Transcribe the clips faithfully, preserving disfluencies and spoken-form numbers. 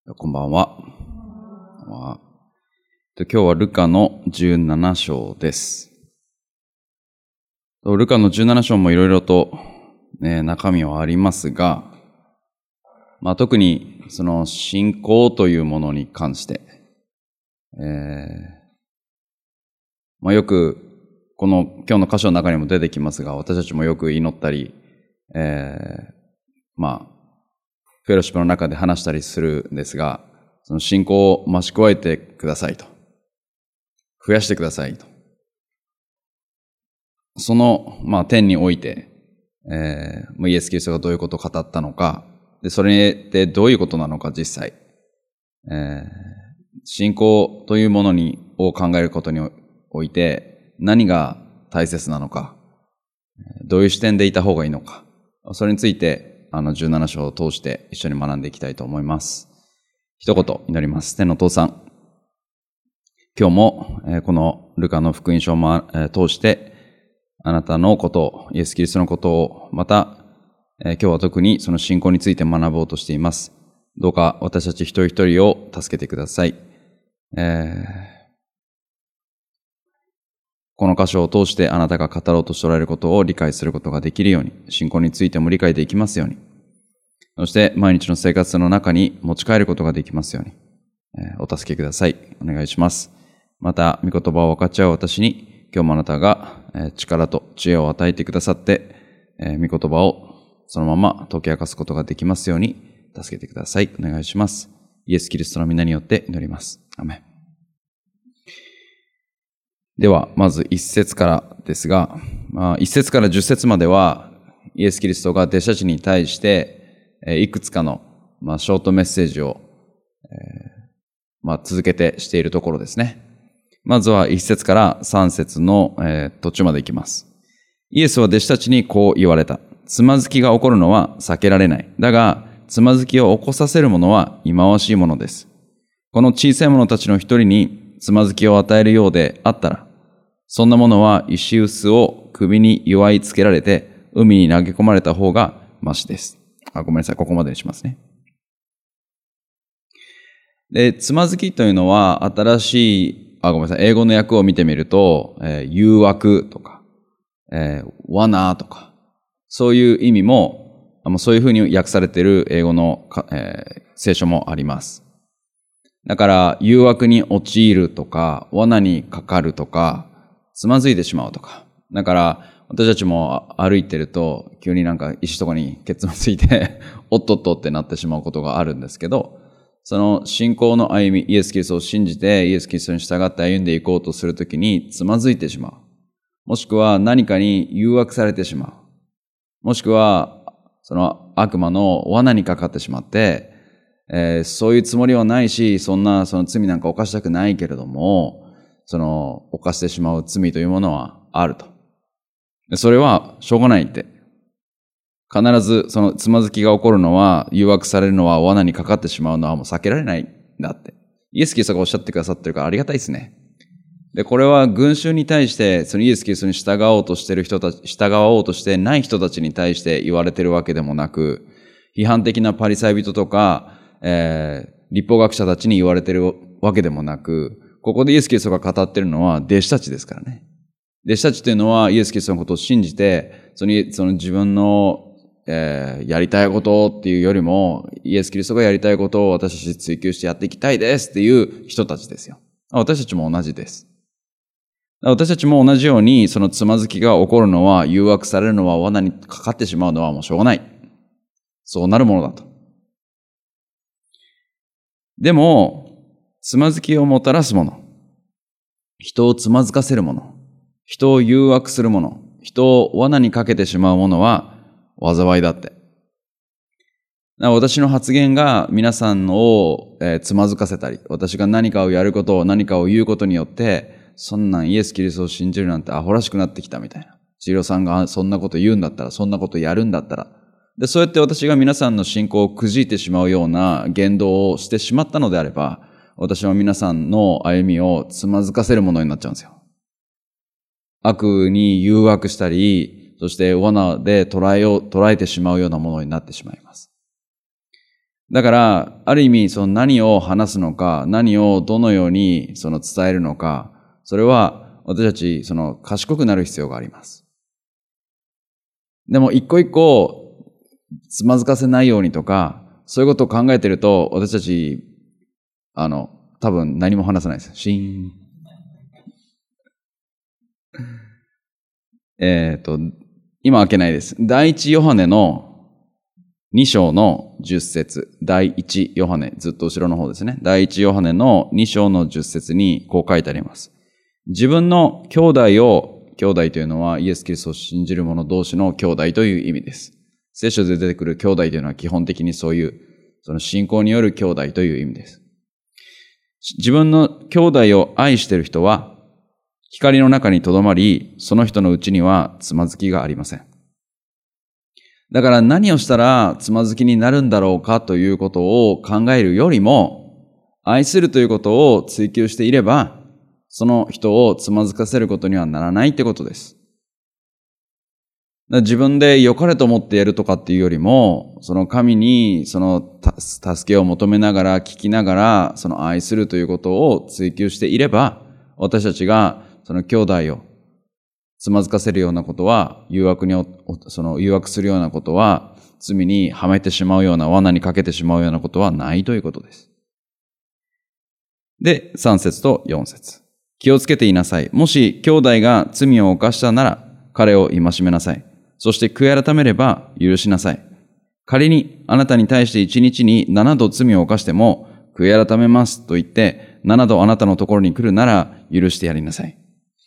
こんばんは。今日はルカのじゅうなな章です。ルカのじゅうなな章もいろいろと、ね、中身はありますが、まあ、特にその信仰というものに関して、えーまあ、よくこの今日の箇所の中にも出てきますが、私たちもよく祈ったり、えー、まあフェローシップの中で話したりするんですが、その信仰を増し加えてくださいと。増やしてくださいと。その、まあ、点において、えー、イエス・キリストがどういうことを語ったのか、で、それでどういうことなのか実際、えー、信仰というものに、を考えることにおいて、何が大切なのか、どういう視点でいた方がいいのか、それについて、あのじゅうなな章を通して一緒に学んでいきたいと思います。一言祈ります。天のお父さん、今日もこのルカの福音書を通してあなたのことを、イエス・キリストのことを、また今日は特にその信仰について学ぼうとしています。どうか私たち一人一人を助けてください。えーこの箇所を通してあなたが語ろうとしておられることを理解することができるように、信仰についても理解できますように、そして毎日の生活の中に持ち帰ることができますように、えー、お助けください。お願いします。また、御言葉を分かち合う私に、今日もあなたが力と知恵を与えてくださって、えー、御言葉をそのまま解き明かすことができますように、助けてください。お願いします。イエス・キリストの皆によって祈ります。アメン。では、まず一節からですが、まあ、一節から十節までは、イエス・キリストが弟子たちに対して、いくつかの、まあ、ショートメッセージを、えーまあ、続けてしているところですね。まずは一節から三節の、えー、途中までいきます。イエスは弟子たちにこう言われた。つまずきが起こるのは避けられない。だが、つまずきを起こさせるものは忌まわしいものです。この小さい者たちの一人に、つまずきを与えるようであったら、そんなものは石臼を首に結いつけられて海に投げ込まれた方がましです。あ、ごめんなさい。ここまでにしますね。で、つまずきというのは新しい、あ、ごめんなさい。英語の訳を見てみると、えー、誘惑とか、えー、罠とか、そういう意味も、そういうふうに訳されている英語の、えー、聖書もあります。だから、誘惑に陥るとか、罠にかかるとか、つまずいてしまうとか。だから、私たちも歩いてると、急になんか石とかにケツまついて、おっとっとってなってしまうことがあるんですけど、その信仰の歩み、イエス・キリストを信じて、イエス・キリストに従って歩んでいこうとするときに、つまずいてしまう。もしくは何かに誘惑されてしまう。もしくは、その悪魔の罠にかかってしまって、えー、そういうつもりはないし、そんなその罪なんか犯したくないけれども、その犯してしまう罪というものはあると。それはしょうがないって。必ずそのつまずきが起こるのは、誘惑されるのは、罠にかかってしまうのはもう避けられないんだって。イエス・キリストがおっしゃってくださってるからありがたいですね。で、これは群衆に対して、そのイエス・キリストに従おうとしている人たち、従おうとしてない人たちに対して言われているわけでもなく、批判的なパリサイ人とか、えー、律法学者たちに言われているわけでもなく、ここでイエス・キリストが語っているのは弟子たちですからね。弟子たちというのはイエス・キリストのことを信じて、その、その自分の、えー、やりたいことっていうよりも、イエス・キリストがやりたいことを私たち追求してやっていきたいですっていう人たちですよ。私たちも同じです。私たちも同じように、そのつまずきが起こるのは、誘惑されるのは、罠にかかってしまうのはもうしょうがない。そうなるものだと。でも、つまずきをもたらすもの、人をつまずかせるもの、人を誘惑するもの、人を罠にかけてしまうものは災いだって。私の発言が皆さんを、えー、つまずかせたり、私が何かをやることを何かを言うことによって、そんなんイエス・キリストを信じるなんてアホらしくなってきたみたいな。千尋さんがそんなこと言うんだったら、そんなことやるんだったら。で、そうやって私が皆さんの信仰をくじいてしまうような言動をしてしまったのであれば、私は皆さんの歩みをつまずかせるものになっちゃうんですよ。悪に誘惑したり、そして罠で捉えよう、捉えてしまうようなものになってしまいます。 だから、ある意味、その何を話すのか、何をどのようにその伝えるのか、それは私たち、その賢くなる必要があります。でも、一個一個、つまずかせないようにとか、そういうことを考えてると、私たち、あの、多分何も話さないです。シーン。えっと、今開けないです。第一ヨハネのに章のじゅっ節。第一ヨハネ、ずっと後ろの方ですね。第一ヨハネのに章のじゅっ節にこう書いてあります。自分の兄弟を、兄弟というのはイエス・キリストを信じる者同士の兄弟という意味です。聖書で出てくる兄弟というのは基本的にそういう、その信仰による兄弟という意味です。自分の兄弟を愛している人は、光の中にとどまり、その人のうちにはつまずきがありません。だから何をしたらつまずきになるんだろうかということを考えるよりも、愛するということを追求していれば、その人をつまずかせることにはならないってことです。自分で良かれと思ってやるとかっていうよりも、その神にその助けを求めながら聞きながら、その愛するということを追求していれば、私たちがその兄弟をつまずかせるようなことは、誘惑に、その誘惑するようなことは、罪にはめてしまうような、罠にかけてしまうようなことはないということです。で、さん節とよん節。気をつけていなさい。もし兄弟が罪を犯したなら、彼を戒めなさい。そして悔い改めれば許しなさい。仮にあなたに対して一日に七度罪を犯しても、悔い改めますと言って、七度あなたのところに来るなら許してやりなさい。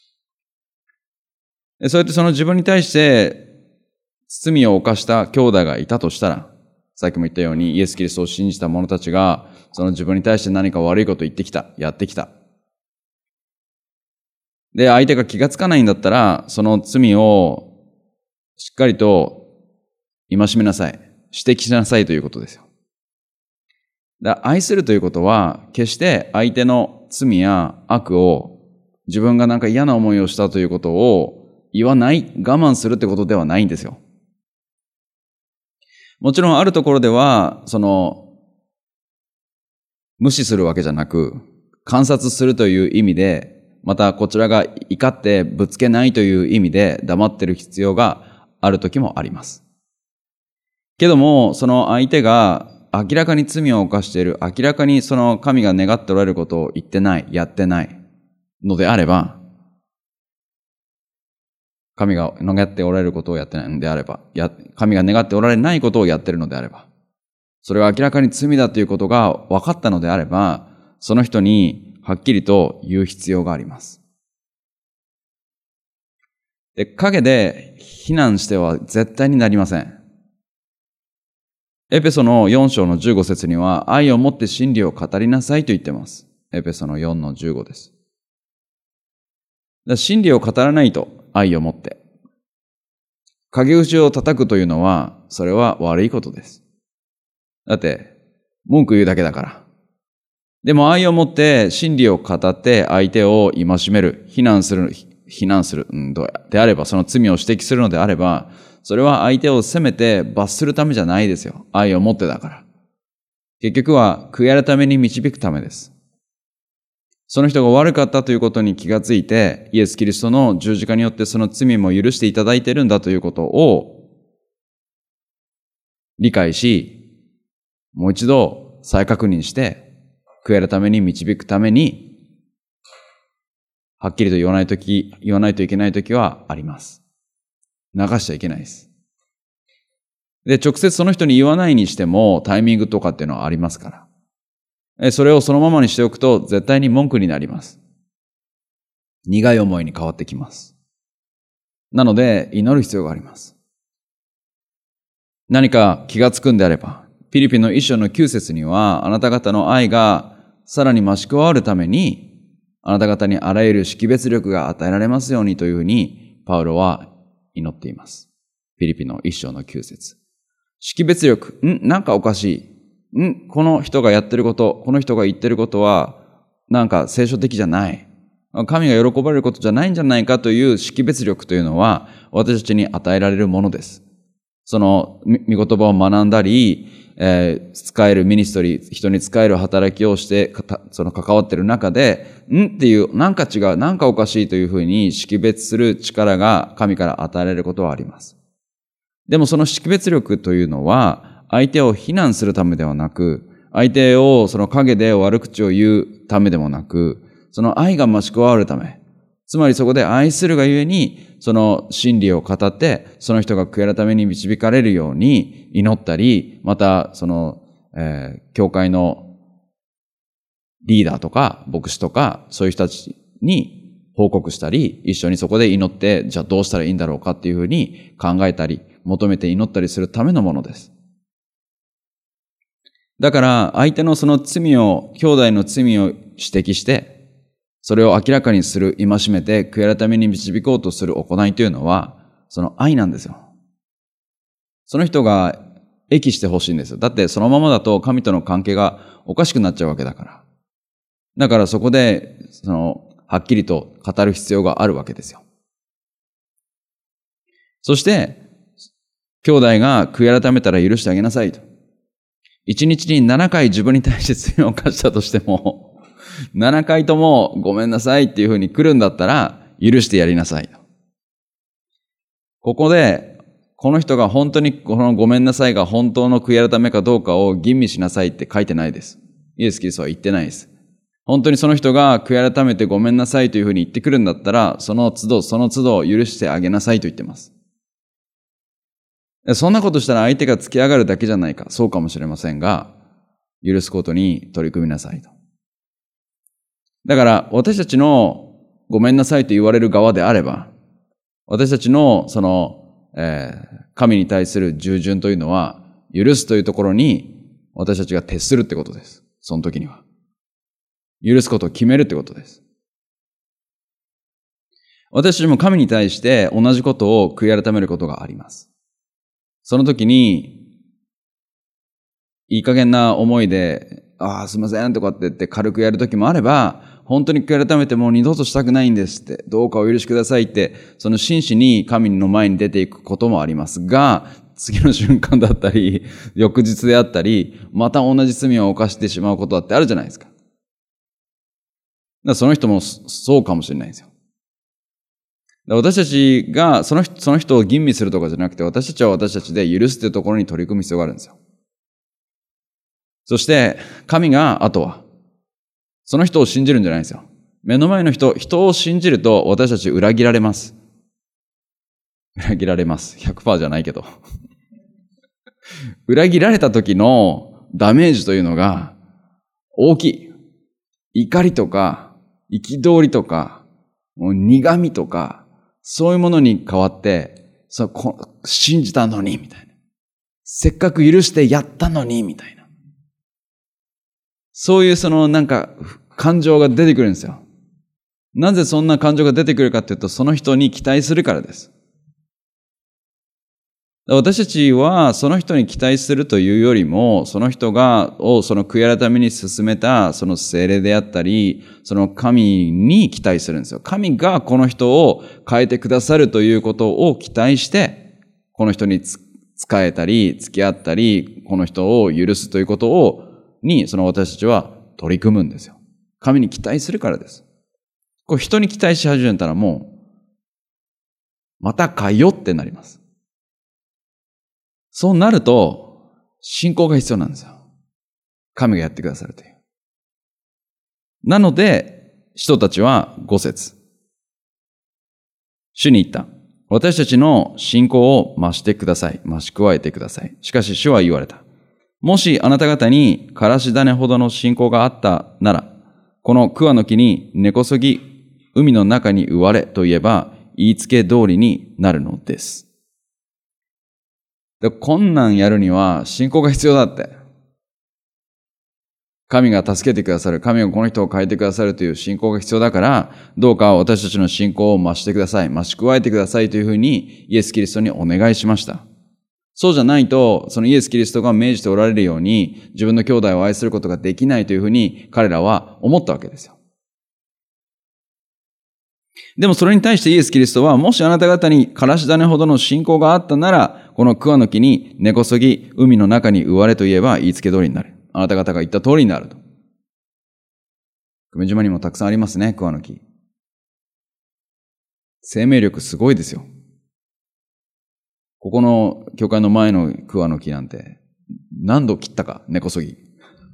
そうやってその自分に対して罪を犯した兄弟がいたとしたら、さっきも言ったようにイエス・キリストを信じた者たちが、その自分に対して何か悪いことを言ってきた、やってきた。で、相手が気がつかないんだったら、その罪をしっかりと戒めなさい。指摘しなさいということですよ。だ愛するということは、決して相手の罪や悪を、自分がなんか嫌な思いをしたということを言わない、我慢するってことではないんですよ。もちろんあるところでは、その、無視するわけじゃなく、観察するという意味で、またこちらが怒ってぶつけないという意味で黙ってる必要がある時もあります。けども、その相手が明らかに罪を犯している、明らかにその神が願っておられることを言ってない、やってないのであれば、神が願っておられることをやってないのであれば、や、神が願っておられないことをやっているのであれば、それが明らかに罪だということが分かったのであれば、その人にはっきりと言う必要があります。で、陰で非難しては絶対になりません。エペソのよん章のじゅうご節には、愛をもって真理を語りなさいと言っています。エペソのよんのじゅうごです。真理を語らないと、愛をもって。陰口を叩くというのは、それは悪いことです。だって、文句言うだけだから。でも愛をもって真理を語って相手を戒める、非難する、非難する、うん、であれば、その罪を指摘するのであれば、それは相手を責めて罰するためじゃないですよ。愛をもってだから。結局は悔い改めに導くためです。その人が悪かったということに気がついて、イエス・キリストの十字架によってその罪も許していただいているんだということを理解し、もう一度再確認して、悔い改めに導くために、はっきりと言わないとき、言わないといけないときはあります。流しちゃいけないです。で、直接その人に言わないにしてもタイミングとかっていうのはありますから。それをそのままにしておくと絶対に文句になります。苦い思いに変わってきます。なので祈る必要があります。何か気がつくんであれば、ピリピの一章の九節には、あなた方の愛がさらに増し加わるために、あなた方にあらゆる識別力が与えられますようにというふうに、パウロは祈っています。ピリピの一章の九節。識別力、んなんかおかしい。んこの人がやってること、この人が言ってることは、なんか聖書的じゃない。神が喜ばれることじゃないんじゃないかという識別力というのは、私たちに与えられるものです。 その御言葉を学んだり、えー、使えるミニストリー、人に使える働きをして、その関わっている中で、んっていう、なんか違う、なんかおかしいというふうに識別する力が神から与えられることはあります。でもその識別力というのは、相手を非難するためではなく、相手をその陰で悪口を言うためでもなく、その愛が増し加わるため、つまりそこで愛するがゆえに、その真理を語って、その人が悔い改めに導かれるように祈ったり、またその、えー、教会のリーダーとか牧師とか、そういう人たちに報告したり、一緒にそこで祈って、じゃあどうしたらいいんだろうかっていうふうに考えたり、求めて祈ったりするためのものです。だから相手のその罪を、兄弟の罪を指摘して、それを明らかにする、戒めて、悔い改めに導こうとする行いというのは、その愛なんですよ。その人が益してほしいんですよ。だってそのままだと神との関係がおかしくなっちゃうわけだから。だからそこで、その、はっきりと語る必要があるわけですよ。そして、兄弟が悔い改めたら許してあげなさいと。一日にななかい自分に対して罪を犯したとしても、ななかいともごめんなさいっていうふうに来るんだったら許してやりなさい。ここでこの人が本当にこのごめんなさいが本当の悔い改めかどうかを吟味しなさいって書いてないです。イエス・キリストは言ってないです。本当にその人が悔い改めてごめんなさいというふうに言ってくるんだったら、その都度その都度許してあげなさいと言ってます。そんなことしたら相手が突き上がるだけじゃないか。そうかもしれませんが、許すことに取り組みなさいと。だから私たちのごめんなさいと言われる側であれば、私たちのその、えー、神に対する従順というのは、許すというところに私たちが徹するってことです。その時には。許すことを決めるってことです。私たちも神に対して同じことを悔い改めることがあります。その時に、いい加減な思いで、ああ、すいませんとかって言って軽くやる時もあれば、本当に悔い改めてもう二度としたくないんですって、どうかお許しくださいって、その真摯に神の前に出ていくこともありますが、次の瞬間だったり、翌日であったり、また同じ罪を犯してしまうことだってあるじゃないですか。だからその人もそうかもしれないんですよ。私たちがその人、その人を吟味するとかじゃなくて、私たちは私たちで許すというところに取り組む必要があるんですよ。そして、神が、あとは、その人を信じるんじゃないんですよ。目の前の人、人を信じると私たち裏切られます。裏切られます。ひゃくパーセント じゃないけど。裏切られた時のダメージというのが大きい。怒りとか、憤りとか、もう苦味とか、そういうものに変わって、そうこ信じたのに、みたいな。せっかく許してやったのに、みたいな。そういうそのなんか感情が出てくるんですよ。なぜそんな感情が出てくるかというと、その人に期待するからです。私たちはその人に期待するというよりも、その人が、をその悔い改めに進めたその聖霊であったり、その神に期待するんですよ。神がこの人を変えてくださるということを期待して、この人に仕えたり、付き合ったり、この人を許すということを、に、その私たちは取り組むんですよ。神に期待するからです。こう人に期待し始めたらもう、またかよってなります。そうなると、信仰が必要なんですよ。神がやってくださるという。なので、人たちはご節。主に言った。私たちの信仰を増してください。増し加えてください。しかし主は言われた。もしあなた方にからし種ほどの信仰があったなら、この桑の木に根こそぎ海の中に植われと言えば言いつけ通りになるのです。で、こんなんやるには信仰が必要だって。神が助けてくださる。神がこの人を変えてくださるという信仰が必要だから、どうか私たちの信仰を増してください。増し加えてくださいというふうにイエス・キリストにお願いしました。そうじゃないと、そのイエス・キリストが命じておられるように、自分の兄弟を愛することができないというふうに彼らは思ったわけですよ。 でもそれに対してイエス・キリストは、もしあなた方にからし種ほどの信仰があったなら、この桑の木に根こそぎ海の中に植われと言えば言いつけ通りになる。あなた方が言った通りになると。久米島にもたくさんありますね、桑の木。生命力すごいですよ。ここの教会の前の桑の木なんて、何度切ったか、根こそぎ。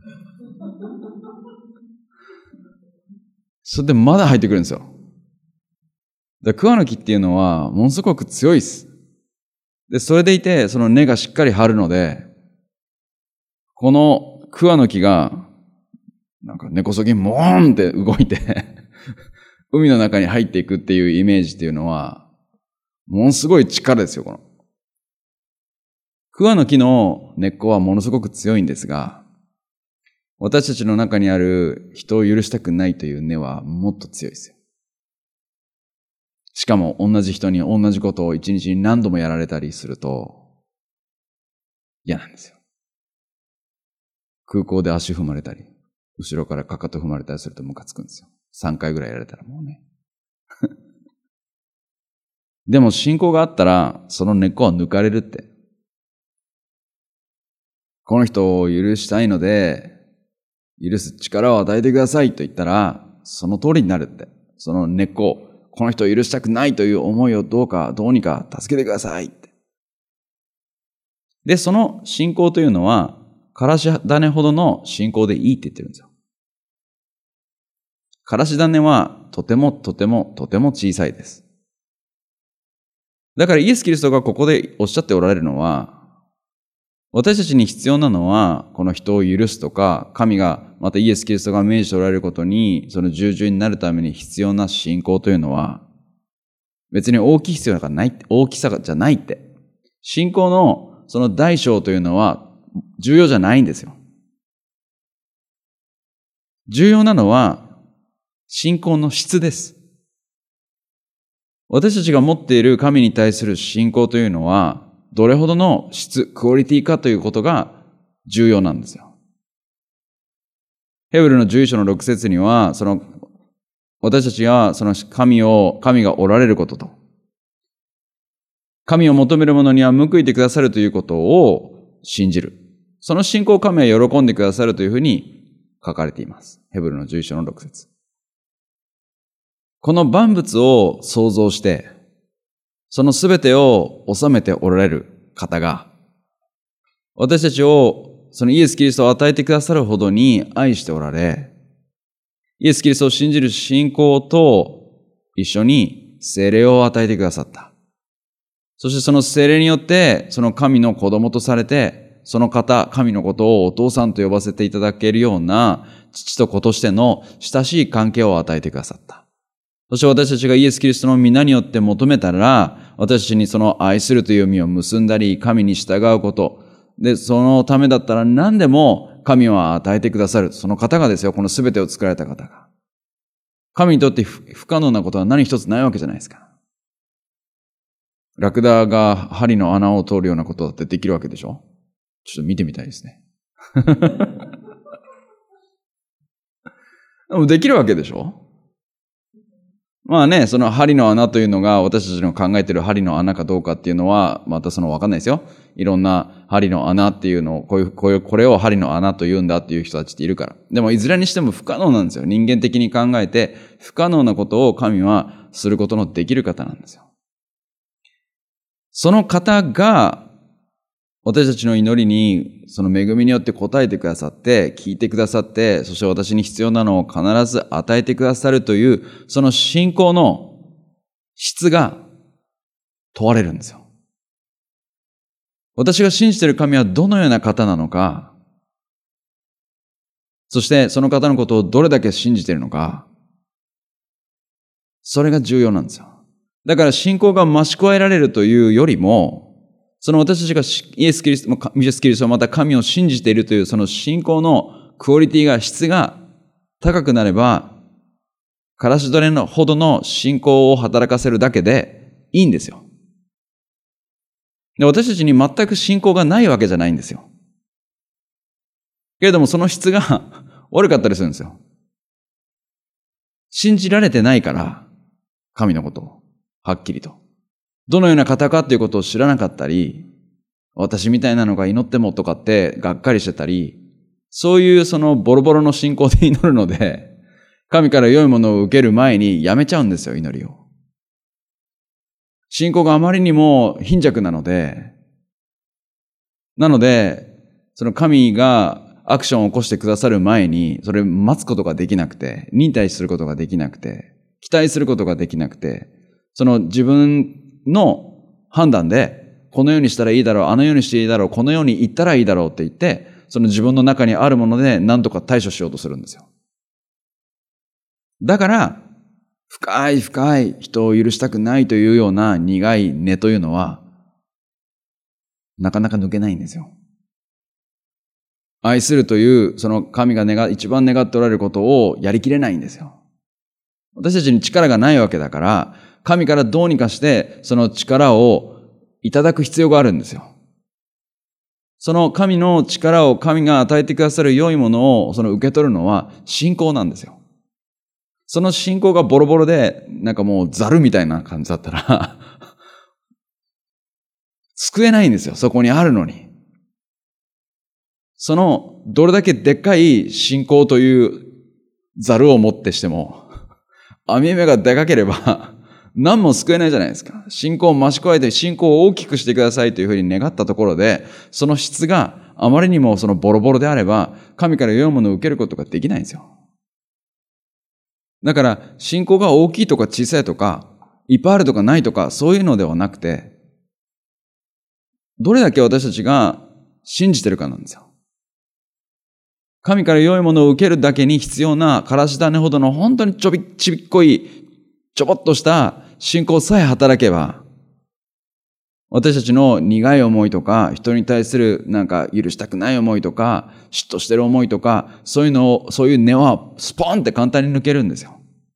それでまだ入ってくるんですよ。だから桑の木っていうのは、ものすごく強いです。で、それでいて、その根がしっかり張るので、この桑の木が、なんか根こそぎモーンって動いて、海の中に入っていくっていうイメージっていうのは、ものすごい力ですよ、この。桑の木の根っこはものすごく強いんですが、私たちの中にある人を許したくないという根はもっと強いですよ。しかも同じ人に同じことを一日に何度もやられたりすると嫌なんですよ。空港で足踏まれたり、後ろからかかと踏まれたりするとムカつくんですよ。さんかいぐらいやられたらもうね。でも信仰があったらその根っこは抜かれるって。この人を許したいので許す力を与えてくださいと言ったらその通りになるって。その根っこをこの人を許したくないという思いをどうか、どうにか助けてくださいって。で、その信仰というのは、からし種ほどの信仰でいいって言ってるんですよ。からし種はとてもとてもとても小さいです。だからイエス・キリストがここでおっしゃっておられるのは、私たちに必要なのは、この人を許すとか、神が、またイエス・キリストが命じておられることに、その従順になるために必要な信仰というのは、別に大きい必要がない、大きさじゃないって。信仰のその大小というのは重要じゃないんですよ。重要なのは、信仰の質です。私たちが持っている神に対する信仰というのは、どれほどの質、クオリティかということが重要なんですよ。ヘブルのじゅういち章のろく節には、その、私たちがその神を、神がおられることと、神を求める者には報いてくださるということを信じる。その信仰を神は喜んでくださるというふうに書かれています。ヘブルのじゅういち章のろく節。この万物を創造して、そのすべてを治めておられる方が、私たちを、そのイエス・キリストを与えてくださるほどに愛しておられ、イエス・キリストを信じる信仰と一緒に聖霊を与えてくださった。そしてその聖霊によって、その神の子供とされて、その方、神のことをお父さんと呼ばせていただけるような、父と子としての親しい関係を与えてくださった。そして私たちがイエス・キリストの皆によって求めたら、私たちにその愛するという実を結んだり、神に従うこと。で、そのためだったら何でも神は与えてくださる。その方がですよ、この全てを作られた方が。神にとって不可能なことは何一つないわけじゃないですか。ラクダが針の穴を通るようなことだってできるわけでしょ？ちょっと見てみたいですね。でもできるわけでしょ？まあね、その針の穴というのが私たちの考えている針の穴かどうかっていうのは、またそのわかんないですよ。いろんな針の穴っていうのを、こういう、こういう、これを針の穴と言うんだっていう人たちっているから。でもいずれにしても不可能なんですよ。人間的に考えて、不可能なことを神はすることのできる方なんですよ。その方が、私たちの祈りに、その恵みによって答えてくださって、聞いてくださって、そして私に必要なのを必ず与えてくださるという、その信仰の質が問われるんですよ。私が信じている神はどのような方なのか、そしてその方のことをどれだけ信じているのか、それが重要なんですよ。だから信仰が増し加えられるというよりも、その私たちがイエス・キリスト、イエス・キリストはまた神を信じているというその信仰のクオリティが、質が高くなれば、からし種のほどの信仰を働かせるだけでいいんですよ。で、私たちに全く信仰がないわけじゃないんですよ。けれどもその質が悪かったりするんですよ。信じられてないから、 神のことを。はっきりと。どのような方かっていうことを知らなかったり、私みたいなのが祈ってもとかってがっかりしてたり、そういうそのボロボロの信仰で祈るので、神から良いものを受ける前にやめちゃうんですよ、祈りを。信仰があまりにも貧弱なので、なので、その神がアクションを起こしてくださる前に、それを待つことができなくて、忍耐することができなくて、期待することができなくて、その自分の判断で、このようにしたらいいだろう、あのようにしていいだろう、このように言ったらいいだろうって言って、その自分の中にあるもので何とか対処しようとするんですよ。だから、深い深い人を許したくないというような苦い根というのは、なかなか抜けないんですよ。愛するという、その神が願、一番願っておられることをやりきれないんですよ。私たちに力がないわけだから、神からどうにかしてその力をいただく必要があるんですよ。その神の力を神が与えてくださる良いものをその受け取るのは信仰なんですよ。その信仰がボロボロで、なんかもうザルみたいな感じだったら、救えないんですよ。そこにあるのに。その、どれだけでっかい信仰というザルを持ってしても、網目がでかければ、何も救えないじゃないですか。信仰を増し加えて、信仰を大きくしてくださいというふうに願ったところで、その質があまりにもそのボロボロであれば、神から良いものを受けることができないんですよ。だから、信仰が大きいとか小さいとか、いっぱいあるとかないとか、そういうのではなくて、どれだけ私たちが信じてるかなんですよ。神から良いものを受けるだけに必要なからし種ほどの本当にちょびっちびっこい、ちょぼっとした信仰さえ働けば、私たちの苦い思いとか、人に対するなんか許したくない思いとか、嫉妬してる思いとか、そういうのを、そういう根はスポンって簡単に抜けるんですよ。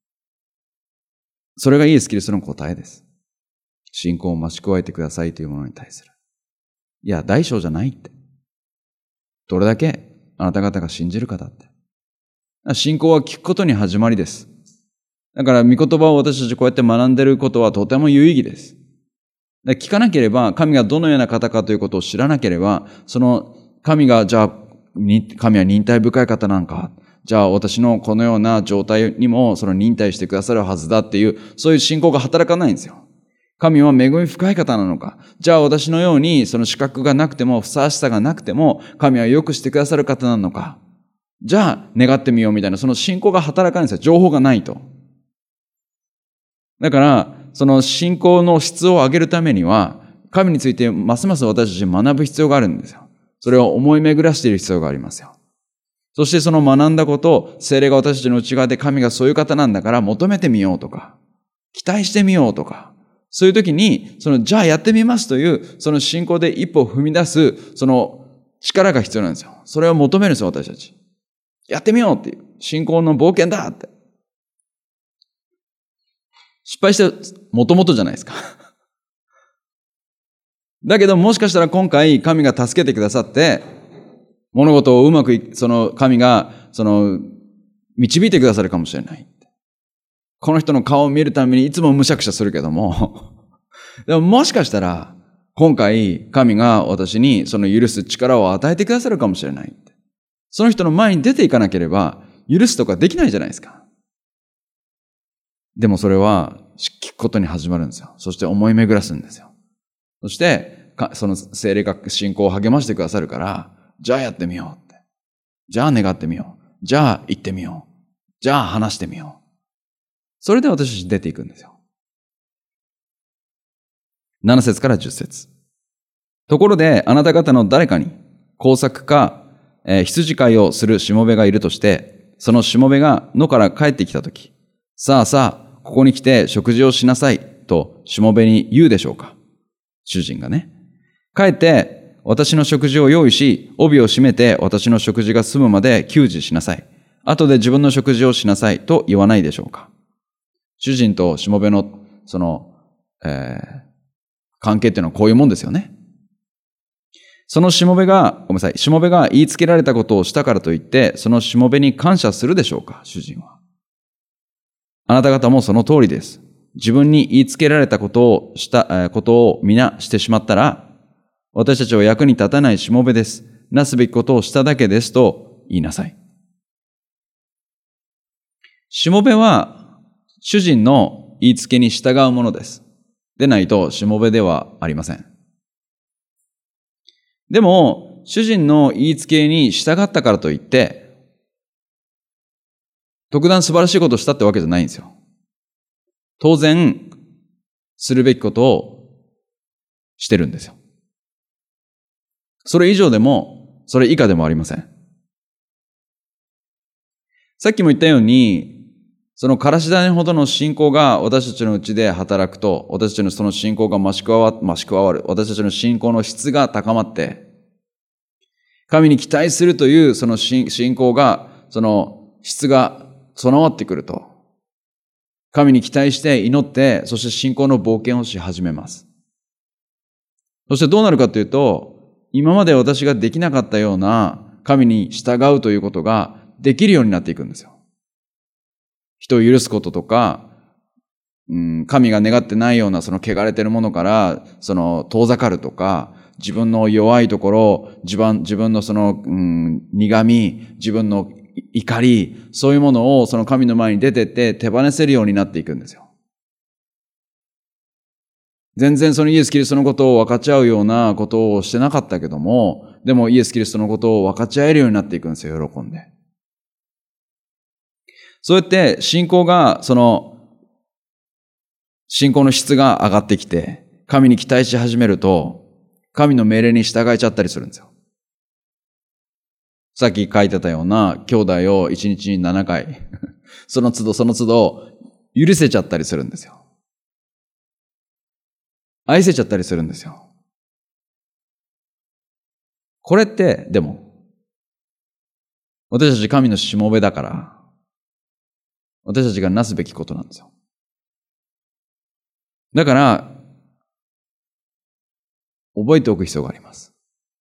それがイエス・キリストの答えです。信仰を増し加えてくださいというものに対する。いや、大小じゃないって。どれだけあなた方が信じるかだって。信仰は聞くことに始まりです。だから、御言葉を私たちこうやって学んでいることはとても有意義です。聞かなければ、神がどのような方かということを知らなければ、その神が、じゃあ、神は忍耐深い方なんか、じゃあ私のこのような状態にもその忍耐してくださるはずだっていう、そういう信仰が働かないんですよ。神は恵み深い方なのか。じゃあ私のようにその資格がなくても、ふさわしさがなくても、神は良くしてくださる方なのか。じゃあ願ってみようみたいな、その信仰が働かないんですよ。情報がないと。だから、その信仰の質を上げるためには、神についてますます私たちに学ぶ必要があるんですよ。それを思い巡らしている必要がありますよ。そしてその学んだことを、聖霊が私たちの内側で神がそういう方なんだから求めてみようとか、期待してみようとか、そういう時に、その、じゃあやってみますという、その信仰で一歩踏み出す、その力が必要なんですよ。それを求めるんですよ、私たち。やってみようっていう。信仰の冒険だって。失敗してもともとじゃないですか。だけどもしかしたら今回神が助けてくださって、物事をうまく、その神が、その、導いてくださるかもしれない。この人の顔を見るためにいつもむしゃくしゃするけども、でももしかしたら今回神が私にその許す力を与えてくださるかもしれない。その人の前に出ていかなければ許すとかできないじゃないですか。でもそれは聞くことに始まるんですよ。そして思い巡らすんですよ。そして、その聖霊が信仰を励ましてくださるから、じゃあやってみようって。じゃあ願ってみよう。じゃあ言ってみよう。じゃあ話してみよう。それで私たち出ていくんですよ。なな節からじゅっ節。ところで、あなた方の誰かに、工作か、えー、羊飼いをするしもべがいるとして、そのしもべが野から帰ってきたとき、さあさあ、ここに来て食事をしなさい、としもべに言うでしょうか。主人がね。帰って、私の食事を用意し、帯を締めて私の食事が済むまで給仕しなさい。後で自分の食事をしなさい、と言わないでしょうか。主人としもべの、その、えー、関係っていうのはこういうもんですよね。そのしもべが、ごめんなさい、しもべが言いつけられたことをしたからといって、そのしもべに感謝するでしょうか、主人は。あなた方もその通りです。 自分に言いつけられたことをした、えー、ことを皆してしまったら、私たちは役に立たないしもべです。なすべきことをしただけですと言いなさい。しもべは主人の言いつけに従うものです。でないとしもべではありません。でも、主人の言いつけに従ったからといって、特段素晴らしいことをしたってわけじゃないんですよ。当然、するべきことをしてるんですよ。それ以上でも、それ以下でもありません。さっきも言ったように、そのからし種ほどの信仰が私たちのうちで働くと、私たちのその信仰が増し加わ、増し加わる。私たちの信仰の質が高まって、神に期待するというその信仰が、その質が備わってくると、神に期待して祈って、そして信仰の冒険をし始めます。そしてどうなるかというと、今まで私ができなかったような神に従うということができるようになっていくんですよ。人を許すこととか、うん、神が願ってないようなその汚れてるものからその遠ざかるとか、自分の弱いところ、自分、自分のその、うん、苦み、自分の怒り、そういうものをその神の前に出てって手放せるようになっていくんですよ。全然そのイエス・キリストのことを分かち合うようなことをしてなかったけども、でもイエス・キリストのことを分かち合えるようになっていくんですよ、喜んで。そうやって信仰が、その、信仰の質が上がってきて、神に期待し始めると、神の命令に従えちゃったりするんですよ。さっき書いてたような兄弟を一日にななかい、その都度その都度許せちゃったりするんですよ。愛せちゃったりするんですよ。これって、でも、私たち神のしもべだから、私たちがなすべきことなんですよ。だから、覚えておく必要があります。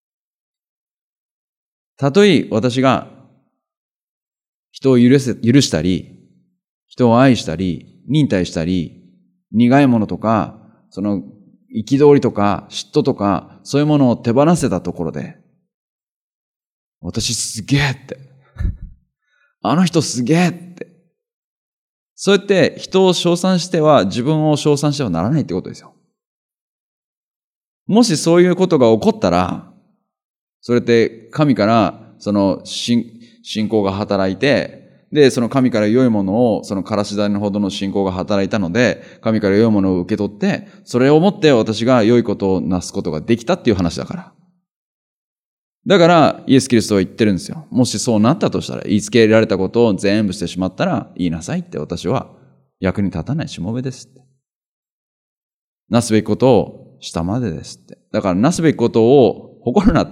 たとえ私が人を許せ、許したり、人を愛したり、忍耐したり、苦いものとか、その憤りとか嫉妬とか、そういうものを手放せたところで、私すげえって、あの人すげえって、そうやって人を称賛しては自分を称賛してはならないってことですよ。もしそういうことが起こったら、それって神からその信仰が働いて、で、その神から良いものを、そのからし種ほどの信仰が働いたので、神から良いものを受け取って、それをもって私が良いことをなすことができたっていう話だから。だから、イエス・キリストは言ってるんですよ。もしそうなったとしたら、言いつけられたことを全部してしまったら、言いなさいって、私は役に立たないしもべですって。なすべきことをしたまでですって。だから、なすべきことを誇るなって、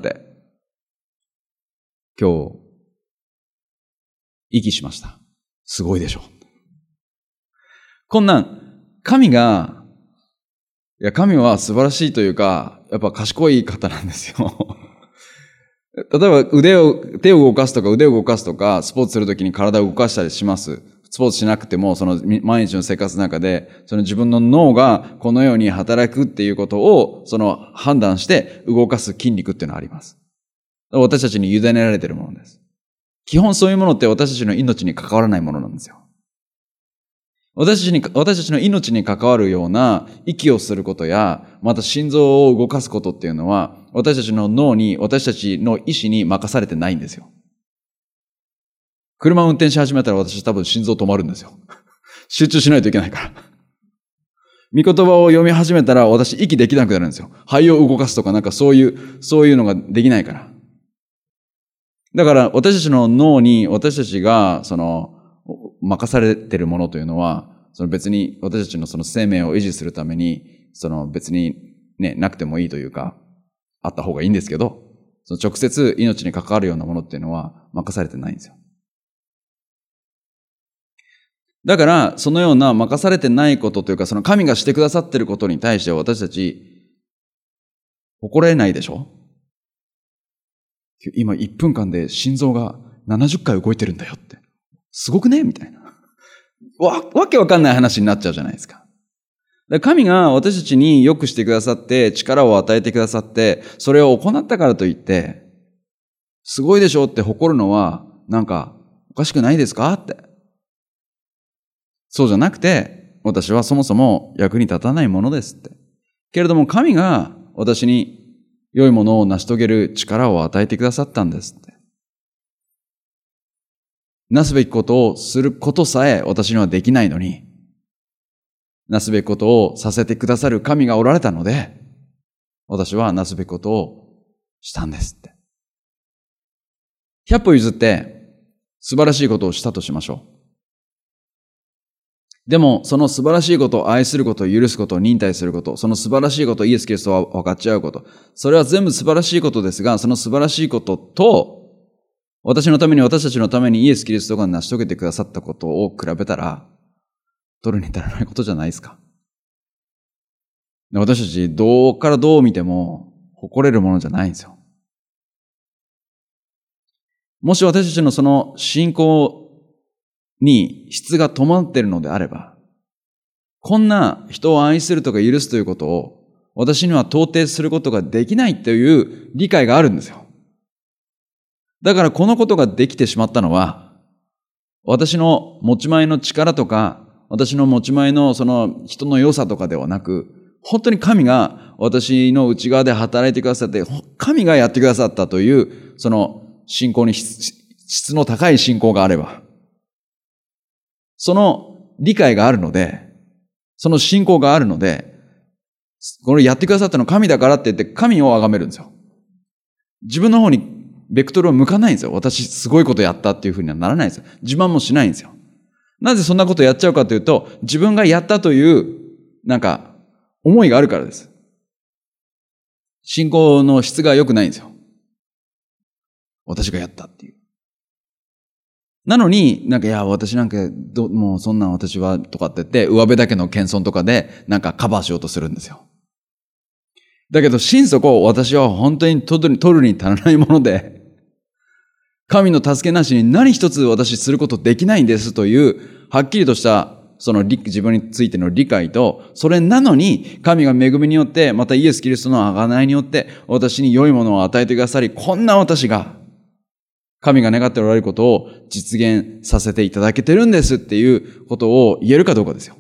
今日、息しました。すごいでしょ。こんなん、神が、いや、神は素晴らしいというか、やっぱ賢い方なんですよ。例えば腕を、手を動かすとか腕を動かすとか、スポーツするときに体を動かしたりします。スポーツしなくても、その毎日の生活の中で、その自分の脳がこのように働くっていうことを、その判断して動かす筋肉っていうのはあります。私たちに委ねられているものです。基本そういうものって私たちの命に関わらないものなんですよ。私たちに、私たちの命に関わるような息をすることや、また心臓を動かすことっていうのは、私たちの脳に、私たちの意志に任されてないんですよ。車を運転し始めたら私多分心臓止まるんですよ。集中しないといけないから。御言葉を読み始めたら私息できなくなるんですよ。肺を動かすとかなんかそういう、そういうのができないから。だから私たちの脳に私たちが、その、任されているものというのは、その別に私たちのその生命を維持するために、その別にね、なくてもいいというか、あった方がいいんですけど、その直接命に関わるようなものっていうのは任されてないんですよ。だから、そのような任されてないことというか、その神がしてくださっていることに対して私たち、誇れないでしょ？今いっぷんかんで心臓がななじゅっかい動いてるんだよって。すごくねみたいな。わ、わけわかんない話になっちゃうじゃないですか。 で神が私たちに良くしてくださって、力を与えてくださって、それを行ったからといって、すごいでしょって誇るのは、なんか、おかしくないですかって。そうじゃなくて、私はそもそも役に立たないものですって。けれども神が私に良いものを成し遂げる力を与えてくださったんですって。なすべきことをすることさえ私にはできないのに、なすべきことをさせてくださる神がおられたので、私はなすべきことをしたんですって。百歩譲って素晴らしいことをしたとしましょう。でも、その素晴らしいことを愛することを許すことを忍耐すること、その素晴らしいことをイエス・キリストは分かち合うこと、それは全部素晴らしいことですが、その素晴らしいことと、私のために私たちのためにイエス・キリストが成し遂げてくださったことを比べたら、取るに足らないことじゃないですか。私たち、どうからどう見ても誇れるものじゃないんですよ。もし私たちのその信仰に質が止まっているのであれば、こんな人を愛するとか許すということを私には到底することができないという理解があるんですよ。だからこのことができてしまったのは、私の持ち前の力とか、私の持ち前のその人の良さとかではなく、本当に神が私の内側で働いてくださって、神がやってくださったという、その信仰に質の高い信仰があれば、その理解があるので、その信仰があるので、これやってくださったの神だからって言って神を崇めるんですよ。自分の方にベクトルを向かないんですよ。私すごいことやったっていうふうにはならないんですよ。自慢もしないんですよ。なぜそんなことやっちゃうかというと、自分がやったという、なんか、思いがあるからです。信仰の質が良くないんですよ。私がやったっていう。なのに、なんか、いや、私なんか、ど、もうそんなん私は、とかって言って、上辺だけの謙遜とかで、なんかカバーしようとするんですよ。だけど、心底、私は本当に取るに、取るに足らないもので、神の助けなしに何一つ私することできないんですという、はっきりとした、その自分についての理解と、それなのに、神が恵みによって、またイエス・キリストの贖いによって、私に良いものを与えてくださり、こんな私が、神が願っておられることを実現させていただけてるんですっていうことを言えるかどうかですよ。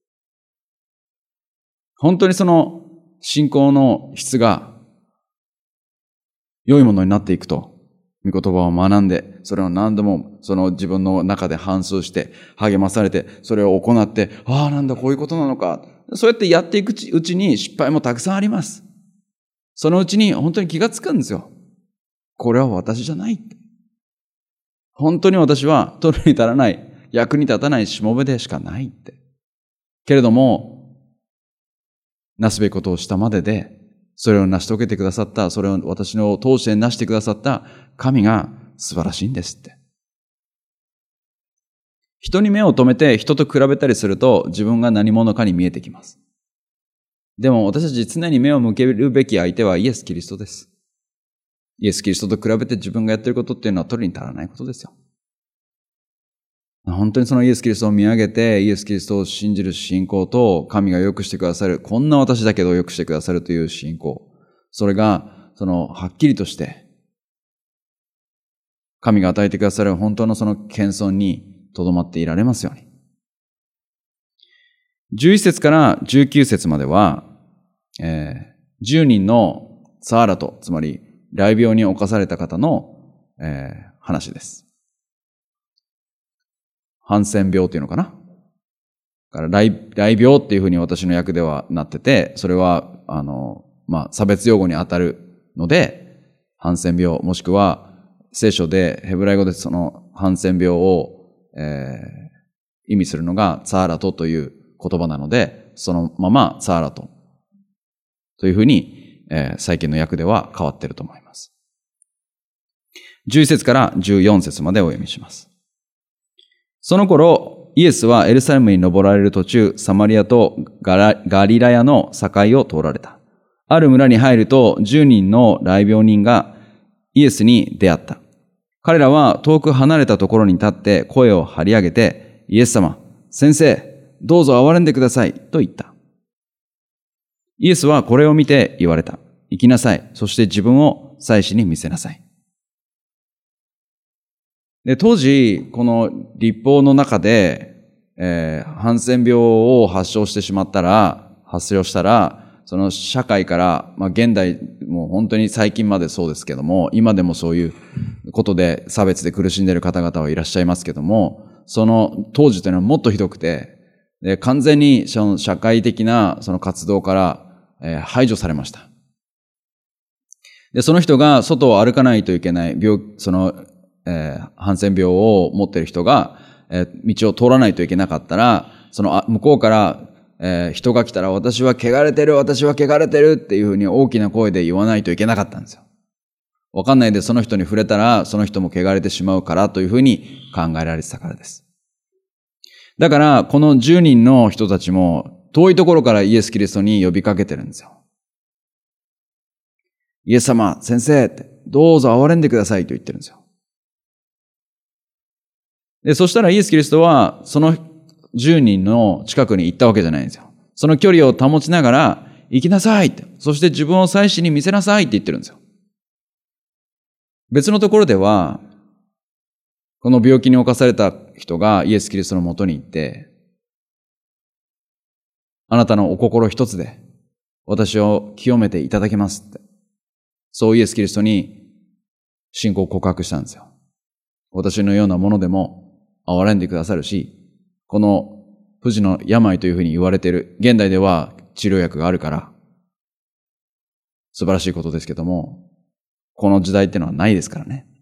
本当にその信仰の質が良いものになっていくと、御言葉を学んで、それを何度もその自分の中で反芻して励まされて、それを行って、ああなんだこういうことなのか。そうやってやっていくうちに失敗もたくさんあります。そのうちに本当に気がつくんですよ。これは私じゃない。本当に私は取るに足らない、役に立たないしもべでしかないって。けれども、なすべきことをしたまでで、それを成し遂げてくださった、それを私の通して成してくださった神が素晴らしいんですって。人に目を留めて人と比べたりすると自分が何者かに見えてきます。でも私たち常に目を向けるべき相手はイエス・キリストです。イエス・キリストと比べて自分がやっていることっていうのは取るに足らないことですよ。本当にそのイエス・キリストを見上げて、イエス・キリストを信じる信仰と、神が良くしてくださる、こんな私だけど良くしてくださるという信仰。それが、その、はっきりとして、神が与えてくださる本当のその謙遜に留まっていられますように。じゅういっ節からじゅうきゅう節までは、えー、じゅうにんのサーラト、つまり、雷病に侵された方の、えー、話です。ハンセン病っていうのかな。から雷、雷病っていうふうに私の訳ではなってて、それは、あの、まあ、差別用語に当たるので、ハンセン病、もしくは、聖書で、ヘブライ語でそのハンセン病を、えー、意味するのが、ツァーラトという言葉なので、そのままツァーラトというふうに、えー、最近の訳では変わっていると思います。じゅういっ節からじゅうよん節までお読みします。その頃、イエスはエルサレムに登られる途中、サマリアとガラ、ガリラヤの境を通られた。ある村に入ると、じゅうにんの雷病人がイエスに出会った。彼らは遠く離れたところに立って声を張り上げて、イエス様、先生、どうぞ憐れんでください、と言った。 イエスはこれを見て言われた。行きなさい。そして自分を祭司に見せなさい。で、当時、この律法の中で、えー、ハンセン病を発症してしまったら、発症したら、その社会から、まあ現代、もう本当に最近までそうですけども、今でもそういうことで差別で苦しんでいる方々はいらっしゃいますけども、その当時というのはもっとひどくて、で完全にその社会的なその活動から、えー、排除されました。で、その人が外を歩かないといけない、病、その、えー、ハンセン病を持っている人が、えー、道を通らないといけなかったら、その向こうから、えー、人が来たら私は汚れてる、私は汚れてるっていうふうに大きな声で言わないといけなかったんですよ。わかんないでその人に触れたらその人も汚れてしまうからというふうに考えられてたからです。だからこのじゅうにんの人たちも遠いところからイエス・キリストに呼びかけてるんですよ。イエス様、先生って、どうぞ憐れんでくださいと言ってるんですよ。で、そしたらイエス・キリストはそのじゅうにんの近くに行ったわけじゃないんですよ。その距離を保ちながら、行きなさいって、そして自分を祭司に見せなさいって言ってるんですよ。別のところでは、この病気に侵された人がイエス・キリストのもとに行って、あなたのお心一つで私を清めていただけますって。そうイエス・キリストに信仰を告白したんですよ。私のようなものでも憐れんでくださるし、この不治の病というふうに言われている、現代では治療薬があるから素晴らしいことですけども、この時代ってのはないですからね。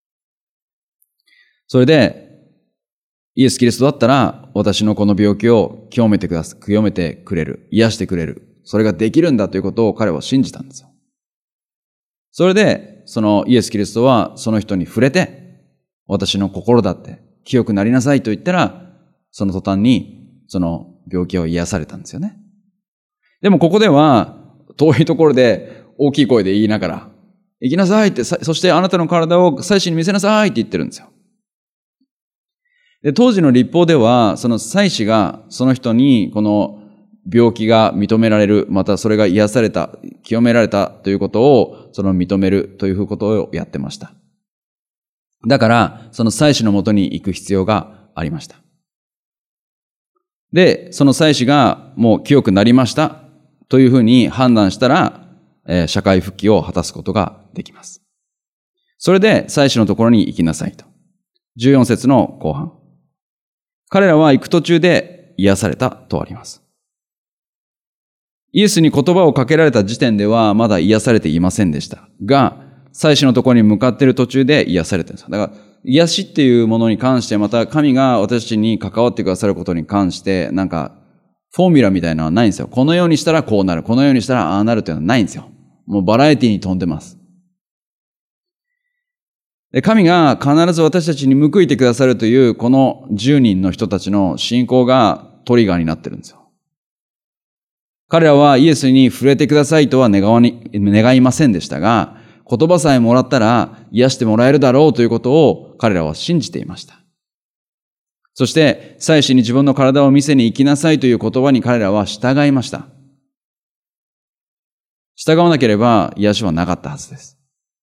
それでイエス・キリストだったら私のこの病気を清めてくださ、清めてくれる、癒してくれる、それができるんだということを彼は信じたんですよ。それでそのイエス・キリストはその人に触れて、私の心だって清くなりなさいと言ったら、その途端にその病気を癒されたんですよね。でもここでは遠いところで大きい声で言いながら、行きなさいって、そしてあなたの体を祭司に見せなさいって言ってるんですよ。で、当時の律法では、その祭司がその人にこの病気が認められる、またそれが癒された、清められたということをその認めるということをやってました。だから、その祭司のもとに行く必要がありました。で、その祭司がもう清くなりましたというふうに判断したら、えー、社会復帰を果たすことができます。それで祭司のところに行きなさいと。じゅうよん節の後半。彼らは行く途中で癒されたとあります。イエスに言葉をかけられた時点ではまだ癒されていませんでしたが、祭司のところに向かっている途中で癒されてるんです。だから癒しっていうものに関して、また神が私たちに関わってくださることに関して、なんかフォーミュラみたいなのはないんですよ。このようにしたらこうなる、このようにしたらああなるっていうのはないんですよ。もうバラエティに富んでます。で、神が必ず私たちに報いてくださるというこのじゅうにんの人たちの信仰がトリガーになってるんですよ。彼らはイエスに触れてくださいとは願わに、願いませんでしたが、言葉さえもらったら癒してもらえるだろうということを彼らは信じていました。そして、祭司に自分の体を見せに行きなさいという言葉に彼らは従いました。従わなければ癒しはなかったはずです。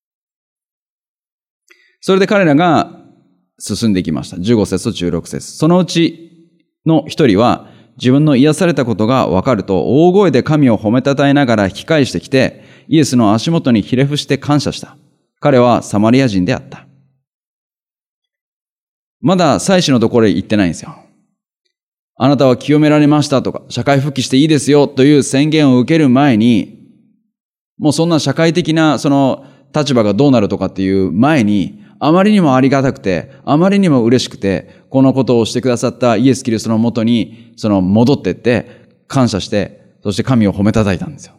それで彼らが進んでいきました。じゅうご節とじゅうろく節。そのうちの一人は自分の癒されたことがわかると大声で神を褒めたたえながら引き返してきて、イエスの足元にひれ伏して感謝した。彼はサマリア人であった。まだ祭司のところへ行ってないんですよ。あなたは清められましたとか、社会復帰していいですよという宣言を受ける前に、もうそんな社会的なその立場がどうなるとかっていう前に、あまりにもありがたくて、あまりにも嬉しくて、このことをしてくださったイエス・キリストのもとに、その戻ってって、感謝して、そして神を褒めたたいたんですよ。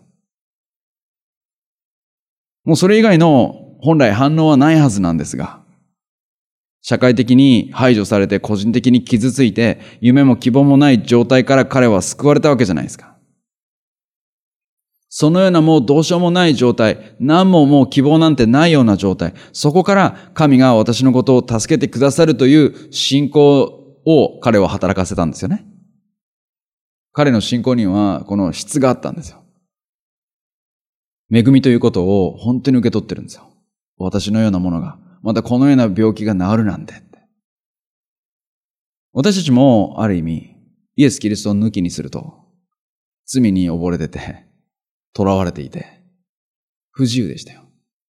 もうそれ以外の本来反応はないはずなんですが、社会的に排除されて個人的に傷ついて、夢も希望もない状態から彼は救われたわけじゃないですか。そのようなもうどうしようもない状態、何ももう希望なんてないような状態、そこから神が私のことを助けてくださるという信仰を彼は働かせたんですよね。彼の信仰にはこの質があったんですよ。 恵みということを本当に受け取ってるんですよ。私のようなものが、またこのような病気が治るなんてって。私たちもある意味、イエス・キリストを抜きにすると、罪に溺れてて、囚われていて、不自由でしたよ。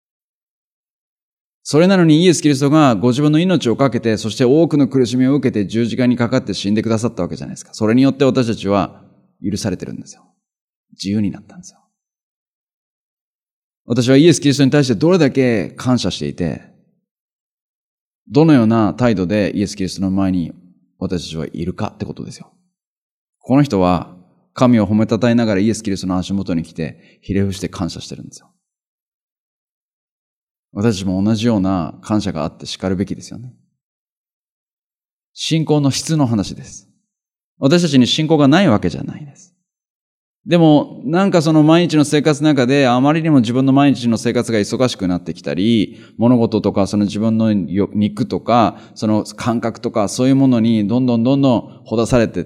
それなのにイエス・キリストがご自分の命をかけて、そして多くの苦しみを受けて十字架にかかって死んでくださったわけじゃないですか。それによって私たちは許されてるんですよ。自由になったんですよ。私はイエス・キリストに対してどれだけ感謝していて、どのような態度でイエス・キリストの前に私たちはいるかってことですよ。この人は神を褒めたたえながらイエス・キリストの足元に来てひれ伏して感謝してるんですよ。私たちも同じような感謝があってしかるべきですよね。信仰の質の話です。私たちに信仰がないわけじゃないです。でも、なんかその毎日の生活の中で、あまりにも自分の毎日の生活が忙しくなってきたり、物事とか、その自分の肉とか、その感覚とか、そういうものにどんどんどんどんほだされてって、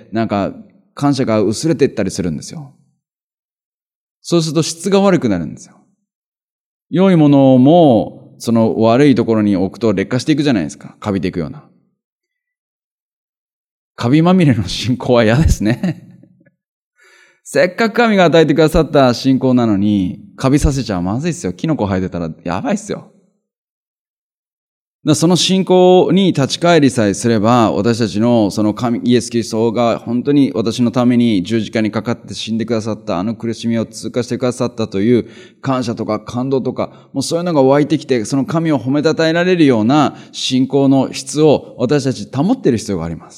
なんか感謝が薄れていったりするんですよ。そうすると質が悪くなるんですよ。良いものも、その悪いところに置くと劣化していくじゃないですか。カビていくような。カビまみれの信仰は嫌ですね。せっかく神が与えてくださった信仰なのに、カビさせちゃまずいっすよ。キノコ生えてたらやばいっすよ。その信仰に立ち返りさえすれば、私たちのその神、イエス・キリストが本当に私のために十字架にかかって死んでくださった、あの苦しみを通過してくださったという感謝とか感動とか、もうそういうのが湧いてきて、その神を褒めたたえられるような信仰の質を私たち保っている必要があります。